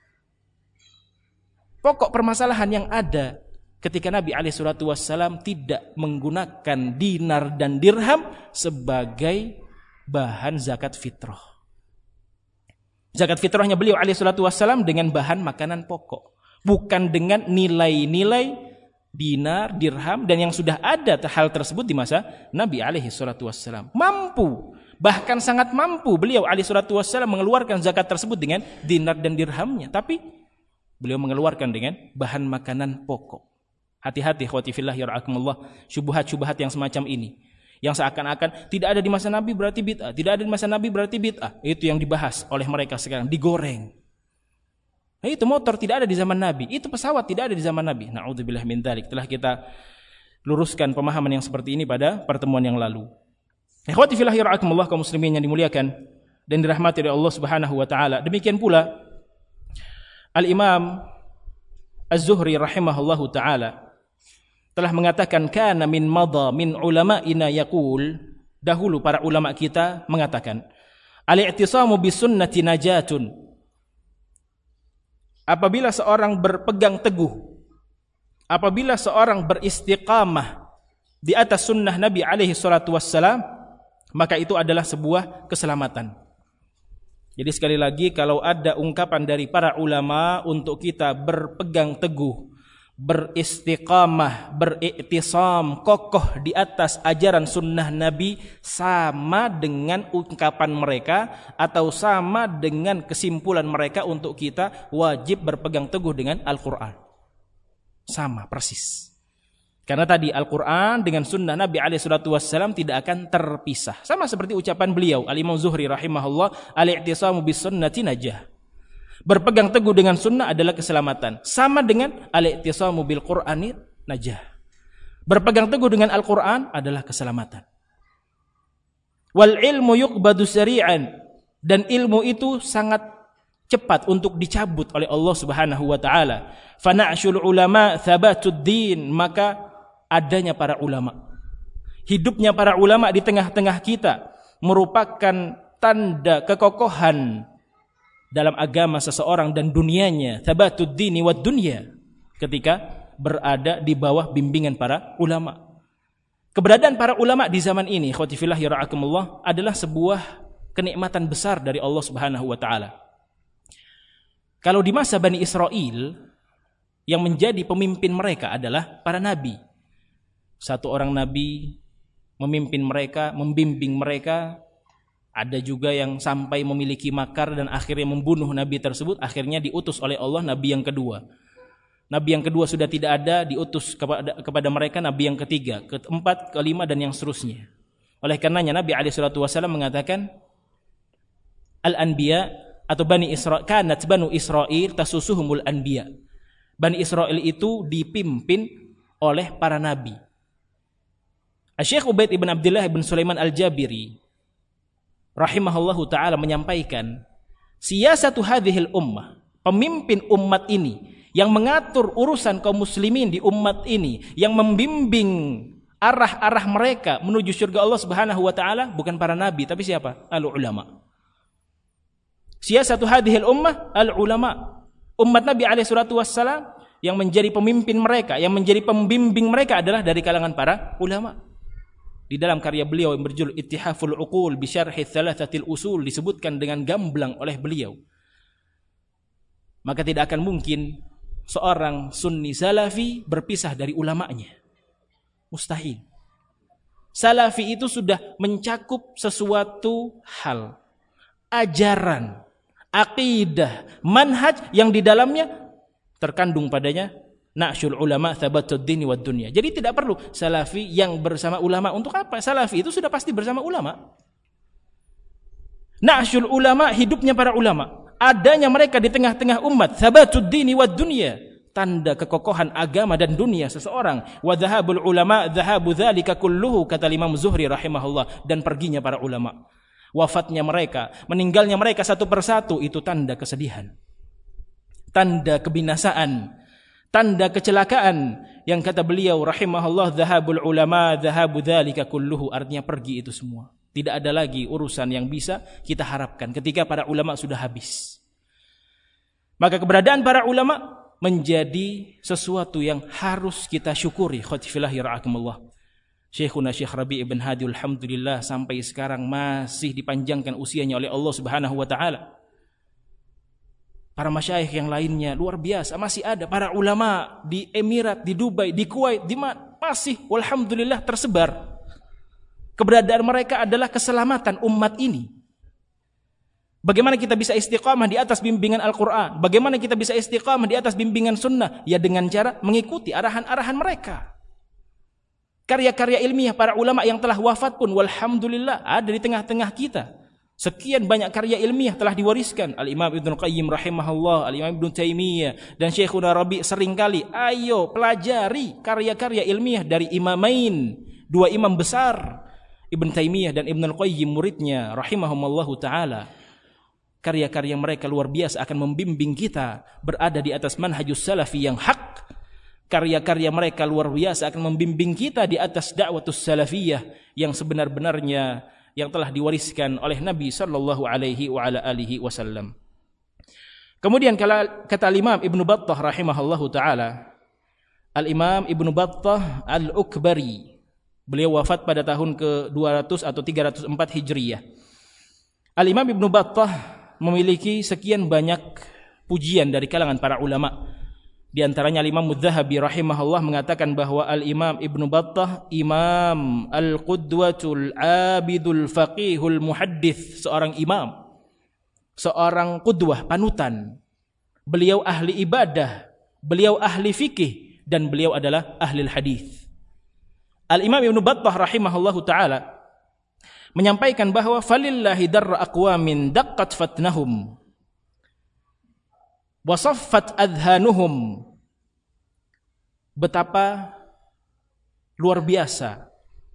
A: Pokok permasalahan yang ada ketika Nabi alaihissalam tidak menggunakan dinar dan dirham sebagai bahan zakat fitrah. Zakat fitrahnya beliau alaihissalam dengan bahan makanan pokok, bukan dengan nilai-nilai dinar, dirham, dan yang sudah ada hal tersebut di masa Nabi alaihissalam. Mampu, bahkan sangat mampu beliau alaihissalam mengeluarkan zakat tersebut dengan dinar dan dirhamnya, tapi beliau mengeluarkan dengan bahan makanan pokok. Hati-hati khawati fillah yarhakumullah, syubhat-syubhat yang semacam ini, yang seakan-akan tidak ada di masa Nabi berarti bid'ah, tidak ada di masa Nabi berarti bid'ah. Itu yang dibahas oleh mereka sekarang, digoreng. Nah, itu motor tidak ada di zaman Nabi, itu pesawat tidak ada di zaman Nabi. Na'udzubillah min dzalik. Telah kita luruskan pemahaman yang seperti ini pada pertemuan yang lalu. Ikhwati fillah yarhakumullah, kaum muslimin yang dimuliakan dan dirahmati oleh Allah Subhanahu wa taala. Demikian pula Al-Imam Az-Zuhri rahimahullahu taala telah mengatakan, kana min madha min ulama'ina yaqul, dahulu para ulama kita mengatakan, al-i'tisamu bisunnati najatun. Apabila seorang berpegang teguh, apabila seorang beristiqamah di atas sunnah Nabi alaihi salatu wassalam, maka itu adalah sebuah keselamatan. Jadi sekali lagi, kalau ada ungkapan dari para ulama untuk kita berpegang teguh, beristiqamah, beriktisam, kokoh di atas ajaran sunnah Nabi, sama dengan ungkapan mereka atau sama dengan kesimpulan mereka untuk kita wajib berpegang teguh dengan Al-Quran. Sama persis. Karena tadi Al-Quran dengan sunnah Nabi alaihissalam tidak akan terpisah. Sama seperti ucapan beliau Al-Imam Zuhri rahimahullah, al-i'tisamu bis sunnati najah. Berpegang teguh dengan sunnah adalah keselamatan. Sama dengan al-i'tisamu bil Qur'ani najah. Berpegang teguh dengan Al-Quran adalah keselamatan. Wal ilmu yuqbadu sari'an, dan ilmu itu sangat cepat untuk dicabut oleh Allah Subhanahu wa taala. Fa na'shul ulama thabatud din, maka adanya para ulama, hidupnya para ulama di tengah-tengah kita merupakan tanda kekokohan dalam agama seseorang dan dunianya. Thabatud dini wad dunya, ketika berada di bawah bimbingan para ulama. Keberadaan para ulama di zaman ini, ikhwati fillah yarhakumullah, adalah sebuah kenikmatan besar dari Allah Subhanahu wa taala. Kalau di masa Bani Israel, yang menjadi pemimpin mereka adalah para nabi. Satu orang nabi memimpin mereka, membimbing mereka. Ada juga yang sampai memiliki makar dan akhirnya membunuh nabi tersebut. Akhirnya diutus oleh Allah nabi yang kedua. Nabi yang kedua sudah tidak ada, diutus kepada mereka nabi yang ketiga, keempat, kelima, dan yang seterusnya. Oleh karenanya Nabi SAW mengatakan, Al-Anbiya atau Bani Israel, kanat Banu Israel tasusuhumul anbiya. Bani Israel itu dipimpin oleh para nabi. Syekh Ubaid ibn Abdullah ibn Sulaiman al-Jabiri rahimahullahu ta'ala menyampaikan, siyasatu hadhil ummah, pemimpin umat ini yang mengatur urusan kaum muslimin di umat ini, yang membimbing arah-arah mereka menuju surga Allah Subhanahu wa taala, bukan para nabi tapi siapa? Al-ulama. Siyasatu hadhil ummah al-ulama. Umat Nabi alaihi salatu wassalam yang menjadi pemimpin mereka, yang menjadi pembimbing mereka adalah dari kalangan para ulama. Di dalam karya beliau yang berjudul Ittihaful Uqul bi Syarhi Thalathatil Usul disebutkan dengan gamblang oleh beliau. Maka tidak akan mungkin seorang sunni salafi berpisah dari ulamanya. Mustahil. Salafi itu sudah mencakup sesuatu hal, ajaran, aqidah, manhaj yang di dalamnya terkandung padanya na'syul ulama thabatud dini wad dunya. Jadi tidak perlu salafi yang bersama ulama. Untuk apa? Salafi itu sudah pasti bersama ulama. Na'syul ulama, hidupnya para ulama. Adanya mereka di tengah-tengah umat. Thabatud dini wad dunya, tanda kekokohan agama dan dunia seseorang. Wa dhahabul ulama dhahabu dzalika kulluhu, kata Imam Zuhri rahimahullah, dan perginya para ulama, wafatnya mereka, meninggalnya mereka satu persatu, itu tanda kesedihan, tanda kebinasaan, tanda kecelakaan. Yang kata beliau rahimahullah, dhahabul ulama dhahabu dzalika kulluhu, artinya pergi itu semua. Tidak ada lagi urusan yang bisa kita harapkan ketika para ulama sudah habis. Maka keberadaan para ulama menjadi sesuatu yang harus kita syukuri. Khotifillahi ra'akumullah. Syekhuna Syekh Rabi' ibn Hadi alhamdulillah sampai sekarang masih dipanjangkan usianya oleh Allah Subhanahu wa taala. Para masyayikh yang lainnya luar biasa, masih ada para ulama di Emirat, di Dubai, di Kuwait, di mana masih alhamdulillah tersebar. Keberadaan mereka adalah keselamatan umat ini. Bagaimana kita bisa istiqamah di atas bimbingan Al-Quran? Bagaimana kita bisa istiqamah di atas bimbingan sunnah? Ya dengan cara mengikuti arahan-arahan mereka. Karya-karya ilmiah para ulama yang telah wafat pun walhamdulillah ada di tengah-tengah kita. Sekian banyak karya ilmiah telah diwariskan. Al-Imam Ibnu Qayyim rahimahullah, Al-Imam Ibnu Taimiyah, dan Syekhuna Rabi' seringkali, ayo pelajari karya-karya ilmiah dari imamain, dua imam besar, Ibn Taimiyah dan Ibn Qayyim, muridnya rahimahumallahu ta'ala. Karya-karya mereka luar biasa, akan membimbing kita berada di atas manhajus salafi yang hak. Karya-karya mereka luar biasa akan membimbing kita di atas da'watus salafiyah yang sebenar-benarnya, yang telah diwariskan oleh Nabi sallallahu alaihi wa ala alihi wasallam. Kemudian kata Imam Ibnu Battah rahimahallahu ta'ala, Al-Imam Ibnu Battah Al-Ukbari, beliau wafat pada tahun ke-200 atau 304 Hijriyah. Al-Imam Ibnu Battah memiliki sekian banyak pujian dari kalangan para ulama. Di antaranya Imam Mudzahabi rahimahullah mengatakan bahwa Al-Imam Ibnu Battah imam al-qudwatul abidul faqihul muhaddits, seorang imam, seorang qudwah, panutan. Beliau ahli ibadah, beliau ahli fikih, dan beliau adalah ahli hadis. Al-Imam Ibnu Battah rahimahullahu ta'ala menyampaikan bahwa falillahi darra aqwamin daqqat fatnahum wa saffat adhanuhum. Betapa luar biasa,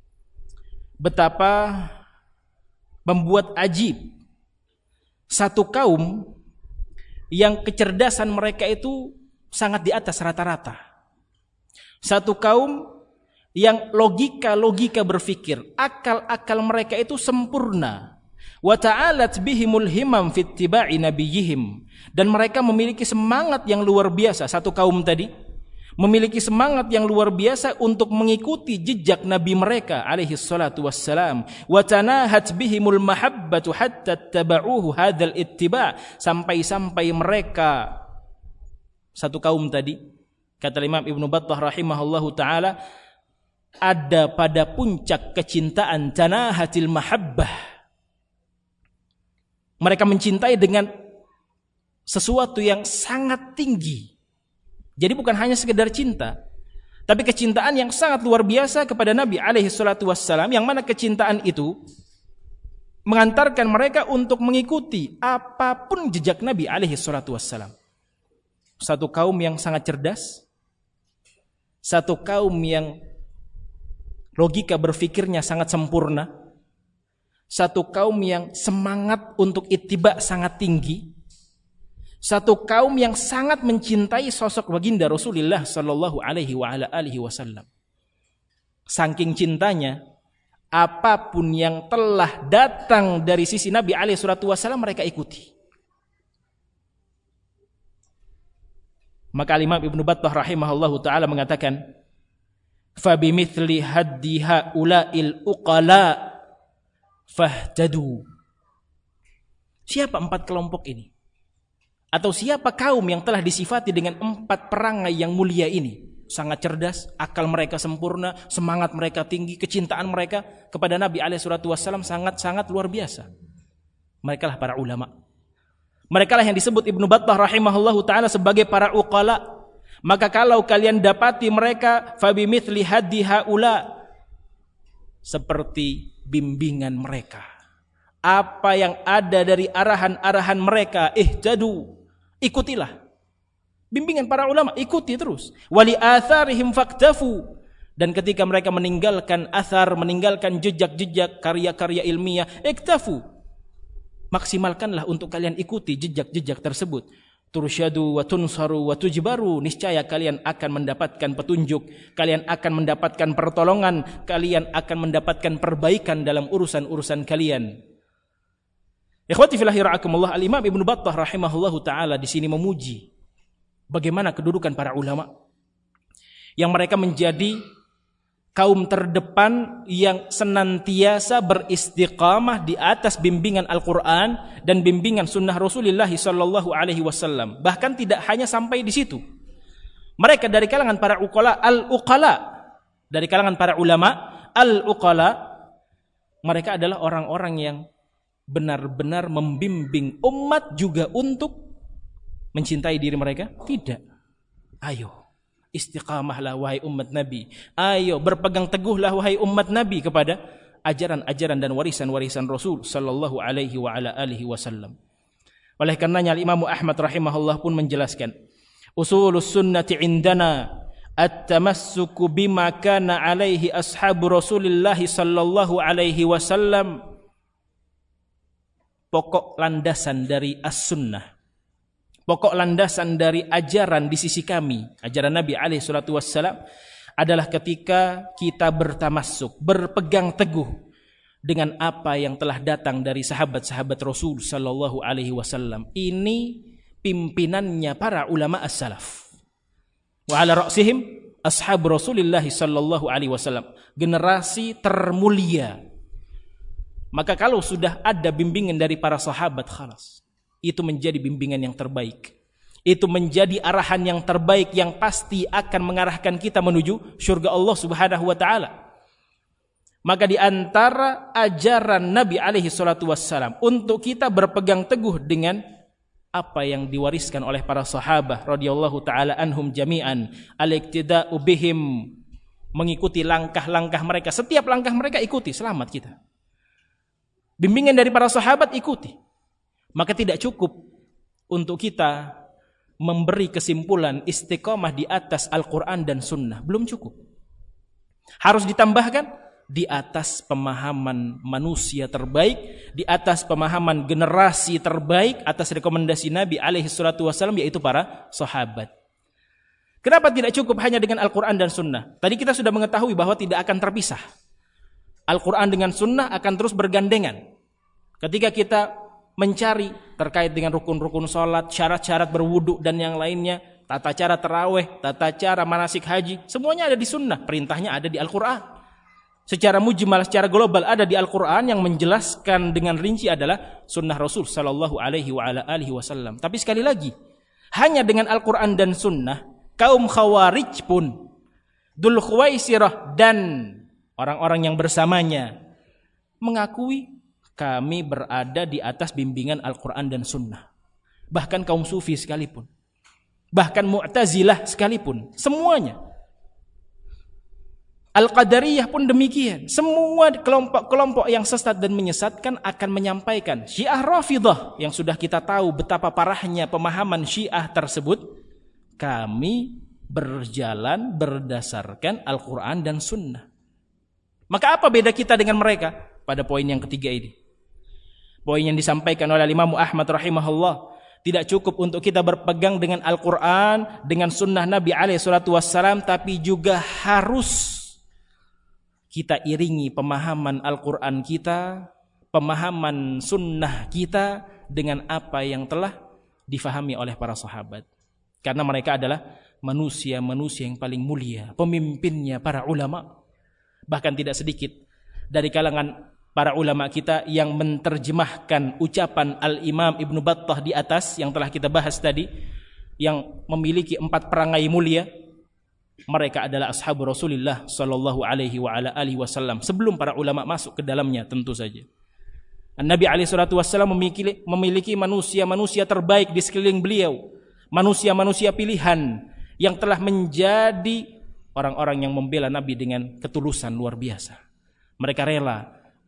A: betapa membuat ajib satu kaum yang kecerdasan mereka itu sangat di atas rata-rata. Satu kaum yang logika berpikir, akal mereka itu sempurna. Wa ta'alat bihimul himam fi ittiba'i nabiyihim, dan mereka memiliki semangat yang luar biasa. Satu kaum tadi memiliki semangat yang luar biasa untuk mengikuti jejak nabi mereka alaihi salatu wassalam. Wa tanahat bihimul mahabbatu hatta tabauhu hadzal ittiba', sampai mereka, satu kaum tadi, kata Imam Ibnu Battah rahimahullahu taala, ada pada puncak kecintaan, tanahatil mahabbah. Mereka mencintai dengan sesuatu yang sangat tinggi. Jadi bukan hanya sekedar cinta, tapi kecintaan yang sangat luar biasa kepada Nabi alaihi salatu wassalam, yang mana kecintaan itu mengantarkan mereka untuk mengikuti apapun jejak Nabi alaihi salatu wassalam. Satu kaum yang sangat cerdas, satu kaum yang logika berfikirnya sangat sempurna, satu kaum yang semangat untuk ittiba sangat tinggi, satu kaum yang sangat mencintai sosok baginda Rasulullah sallallahu alaihi wa ala alihi wasallam. Saking cintanya, apapun yang telah datang dari sisi Nabi alaihi salatu wasallam mereka ikuti. Maka Imam Ibnu Battah rahimahullahu taala mengatakan, fabimithli haddi haula'il uqala fahtadu. Siapa empat kelompok ini? Atau siapa kaum yang telah disifati dengan empat perangai yang mulia ini? Sangat cerdas, akal mereka sempurna, semangat mereka tinggi, kecintaan mereka kepada Nabi alaihi salatu wassalam sangat-sangat luar biasa. Mereka lah para ulama. Mereka lah yang disebut Ibnu Battah rahimahullahu ta'ala sebagai para uqala. Maka kalau kalian dapati mereka, fabimithli haddi haula, seperti bimbingan mereka, apa yang ada dari arahan-arahan mereka, ihtadu, ikutilah. Bimbingan para ulama, ikuti terus. Wali atharihim faktafu. Dan ketika mereka meninggalkan athar, meninggalkan jejak-jejak karya-karya ilmiah, iktafu. Maksimalkanlah untuk kalian ikuti jejak-jejak tersebut. Tursyadu wa tunsaru wa tujbaru. Niscaya kalian akan mendapatkan petunjuk, kalian akan mendapatkan pertolongan, kalian akan mendapatkan perbaikan dalam urusan-urusan kalian. Ikhwati fillahi ra'akumullah, Al-Imam Ibnu Battah rahimahullahu taala di sini memuji bagaimana kedudukan para ulama yang mereka menjadi kaum terdepan yang senantiasa beristiqamah di atas bimbingan Al-Quran dan bimbingan sunnah Rasulullah sallallahu alaihi wasallam. Bahkan tidak hanya sampai di situ. Mereka dari kalangan para al-uqala, dari kalangan para ulama al-uqala, mereka adalah orang-orang yang benar-benar membimbing umat juga untuk mencintai diri mereka. Tidak. Ayo, istiqamahlah wahai umat Nabi. Ayo berpegang teguhlah wahai umat Nabi kepada ajaran-ajaran dan warisan-warisan Rasul sallallahu alaihi wa ala alihi wasallam. Oleh karenanya Imam Ahmad rahimahullah pun menjelaskan, usulus sunnati indana at-tamassuku bima kana alaihi ashabu Rasulillah sallallahu alaihi wasallam. Pokok landasan dari as-sunnah, pokok landasan dari ajaran di sisi kami, ajaran Nabi alaihi salatu wassalam, adalah ketika kita bertamassuk, berpegang teguh dengan apa yang telah datang dari sahabat-sahabat Rasul sallallahu alaihi wasallam. Ini pimpinannya para ulama as-salaf. Wa ala ra'sihim ashab Rasulillah sallallahu alaihi wasallam, generasi termulia. Maka kalau sudah ada bimbingan dari para sahabat, khalas, itu menjadi bimbingan yang terbaik. Itu menjadi arahan yang terbaik yang pasti akan mengarahkan kita menuju surga Allah Subhanahu wa taala. Maka di antara ajaran Nabi alaihi salatu wassalam untuk kita berpegang teguh dengan apa yang diwariskan oleh para sahabat radhiyallahu taala anhum jami'an, al-iktida'u bihim, mengikuti langkah-langkah mereka. Setiap langkah mereka ikuti, selamat kita. Bimbingan dari para sahabat ikuti. Maka tidak cukup untuk kita memberi kesimpulan istiqamah di atas Al-Quran dan Sunnah. Belum cukup. Harus ditambahkan di atas pemahaman manusia terbaik, di atas pemahaman generasi terbaik, atas rekomendasi Nabi alaihi salatu wasallam, yaitu para sahabat. Kenapa tidak cukup hanya dengan Al-Quran dan Sunnah? Tadi kita sudah mengetahui bahwa tidak akan terpisah. Al-Quran dengan Sunnah akan terus bergandengan. Ketika kita mencari terkait dengan rukun-rukun sholat, syarat-syarat berwudu dan yang lainnya, tata cara tarawih, tata cara manasik haji, semuanya ada di Sunnah. Perintahnya ada di Al-Quran. Secara mujmal, secara global ada di Al-Quran. Yang menjelaskan dengan rinci adalah Sunnah Rasul sallallahu alaihi wa ala alihi wasallam. Tapi sekali lagi, hanya dengan Al-Quran dan Sunnah, kaum Khawarij pun, Dzul Khuwaisirah dan orang-orang yang bersamanya mengakui kami berada di atas bimbingan Al-Quran dan Sunnah. Bahkan kaum Sufi sekalipun, bahkan Mu'tazilah sekalipun, semuanya. Al-Qadariyah pun demikian. Semua kelompok-kelompok yang sesat dan menyesatkan akan menyampaikan. Syiah Rafidah yang sudah kita tahu betapa parahnya pemahaman Syiah tersebut, kami berjalan berdasarkan Al-Quran dan Sunnah. Maka apa beda kita dengan mereka? Pada poin yang ketiga ini, poin yang disampaikan oleh Imam Ahmad rahimahullah, tidak cukup untuk kita berpegang dengan Al-Quran, dengan Sunnah Nabi alaihi salatu wassalam, tapi juga harus kita iringi pemahaman Al-Quran kita, pemahaman Sunnah kita dengan apa yang telah difahami oleh para sahabat. Karena mereka adalah manusia-manusia yang paling mulia, pemimpinnya para ulama. Bahkan tidak sedikit dari kalangan para ulama kita yang menerjemahkan ucapan Al-Imam Ibnu Battah di atas yang telah kita bahas tadi, yang memiliki 4 perangai mulia. Mereka adalah ashabu Rasulullah sallallahu alaihi wa ala alihi wasallam sebelum para ulama masuk ke dalamnya tentu saja. Nabi alaihi salatu wasallam memiliki manusia-manusia terbaik di sekeliling beliau, manusia-manusia pilihan yang telah menjadi orang-orang yang membela Nabi dengan ketulusan luar biasa. Mereka rela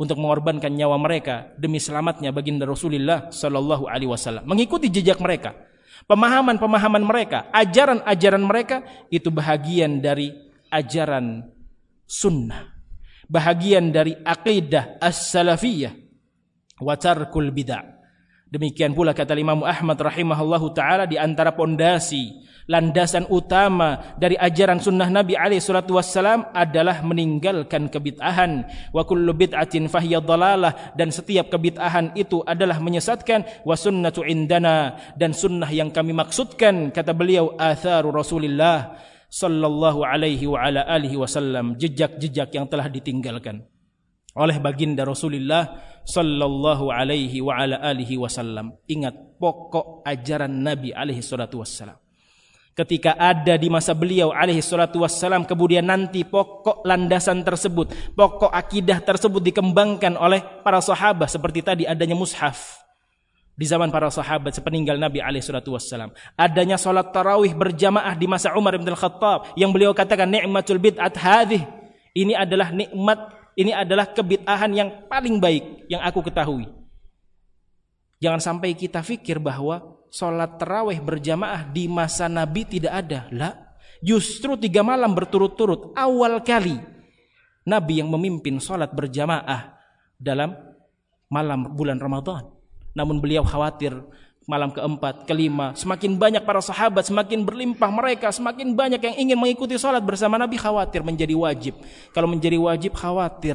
A: untuk mengorbankan nyawa mereka demi selamatnya baginda Rasulullah sallallahu alaihi wasallam. Mengikuti jejak mereka, pemahaman-pemahaman mereka, ajaran-ajaran mereka itu bahagian dari ajaran sunnah, bahagian dari aqidah as-salafiyah wa tarkul bid'ah. Demikian pula kata Imam Ahmad rahimahullahu taala, di antara pondasi landasan utama dari ajaran sunnah Nabi alaihi salatu wassalam adalah meninggalkan kebid'ahan. Wa kullu bid'atin fahiya dhalalah, dan setiap kebid'ahan itu adalah menyesatkan. Wa sunnatu indana, dan sunnah yang kami maksudkan kata beliau atharu Rasulillah sallallahu alaihi wa ala alihi wasallam, jejak-jejak yang telah ditinggalkan oleh baginda Rasulullah sallallahu alaihi wa ala alihi wasallam. Ingat pokok ajaran Nabi alaihi salatu wassalam. Ketika ada di masa beliau alaihi salatu wassalam, kemudian nanti pokok landasan tersebut, pokok akidah tersebut dikembangkan oleh para sahabat, seperti tadi adanya mushaf di zaman para sahabat sepeninggal Nabi alaihi salatu wassalam. Adanya salat tarawih berjamaah di masa Umar bin Al-Khattab yang beliau katakan ni'matul bid'at hadhih. Ini adalah nikmat, ini adalah kebid'ahan yang paling baik yang aku ketahui. Jangan sampai kita fikir bahwa salat tarawih berjamaah di masa Nabi tidak ada. Lah, justru 3 malam berturut-turut awal kali Nabi yang memimpin salat berjamaah dalam malam bulan Ramadan. Namun beliau khawatir malam keempat, kelima, semakin banyak para sahabat, semakin berlimpah mereka, semakin banyak yang ingin mengikuti salat bersama Nabi, khawatir menjadi wajib. Kalau menjadi wajib, khawatir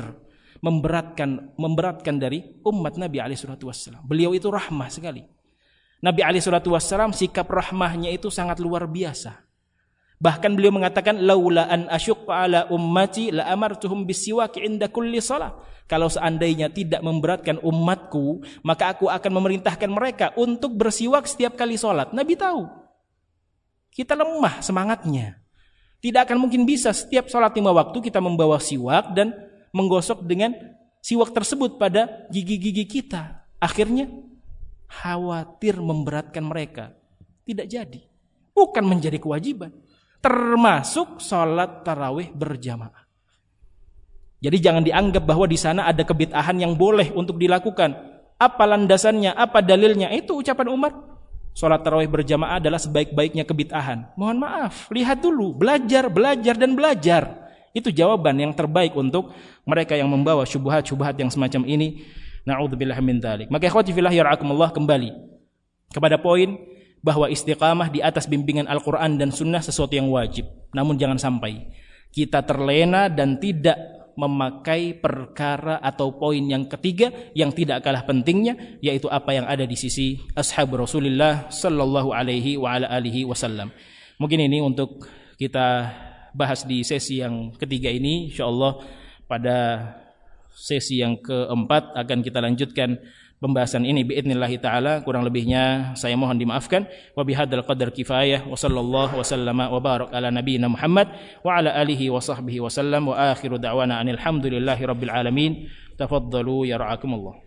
A: memberatkan dari umat Nabi alaihi salatu wassalam. Beliau itu rahmah sekali. Nabi alaihi salatu wassalam, sikap rahmahnya itu sangat luar biasa. Bahkan beliau mengatakan, laula an asyqa ala ummati la amartuhum bisiwak inda kulli shalah. Kalau seandainya tidak memberatkan umatku, maka aku akan memerintahkan mereka untuk bersiwak setiap kali sholat. Nabi tahu kita lemah semangatnya, tidak akan mungkin bisa setiap sholat 5 waktu kita membawa siwak dan menggosok dengan siwak tersebut pada gigi-gigi kita. Akhirnya khawatir memberatkan mereka, tidak jadi. Bukan menjadi kewajiban, termasuk sholat tarawih berjamaah. Jadi jangan dianggap bahwa di sana ada kebid'ahan yang boleh untuk dilakukan. Apa landasannya, apa dalilnya? Itu ucapan Umar. Salat tarawih berjamaah adalah sebaik-baiknya kebid'ahan. Mohon maaf, lihat dulu, belajar dan belajar. Itu jawaban yang terbaik untuk mereka yang membawa syubhat-syubhat yang semacam ini. Na'udzubillah min dzalik. Maka ikhwati fillah yarhakumullah, kembali kepada poin bahwa istiqamah di atas bimbingan Al-Qur'an dan Sunnah sesuatu yang wajib. Namun jangan sampai kita terlena dan tidak memakai perkara atau poin yang ketiga yang tidak kalah pentingnya, yaitu apa yang ada di sisi ashab Rasulullah sallallahu alaihi wa ala alihi wasallam. Mungkin ini untuk kita bahas di sesi yang ketiga ini. Insyaallah pada sesi yang keempat akan kita lanjutkan pembahasan ini biidznillah taala. Kurang lebihnya saya mohon dimaafkan. Wa bihadzal qadar kifayah wa sallallahu wasallama wa barak ala nabiyyina Muhammad wa ala alihi wa sahbihi wa sallam wa akhiru da'wana anil hamdulillahi rabbil alamin. Tafaddalu yar'akumullah.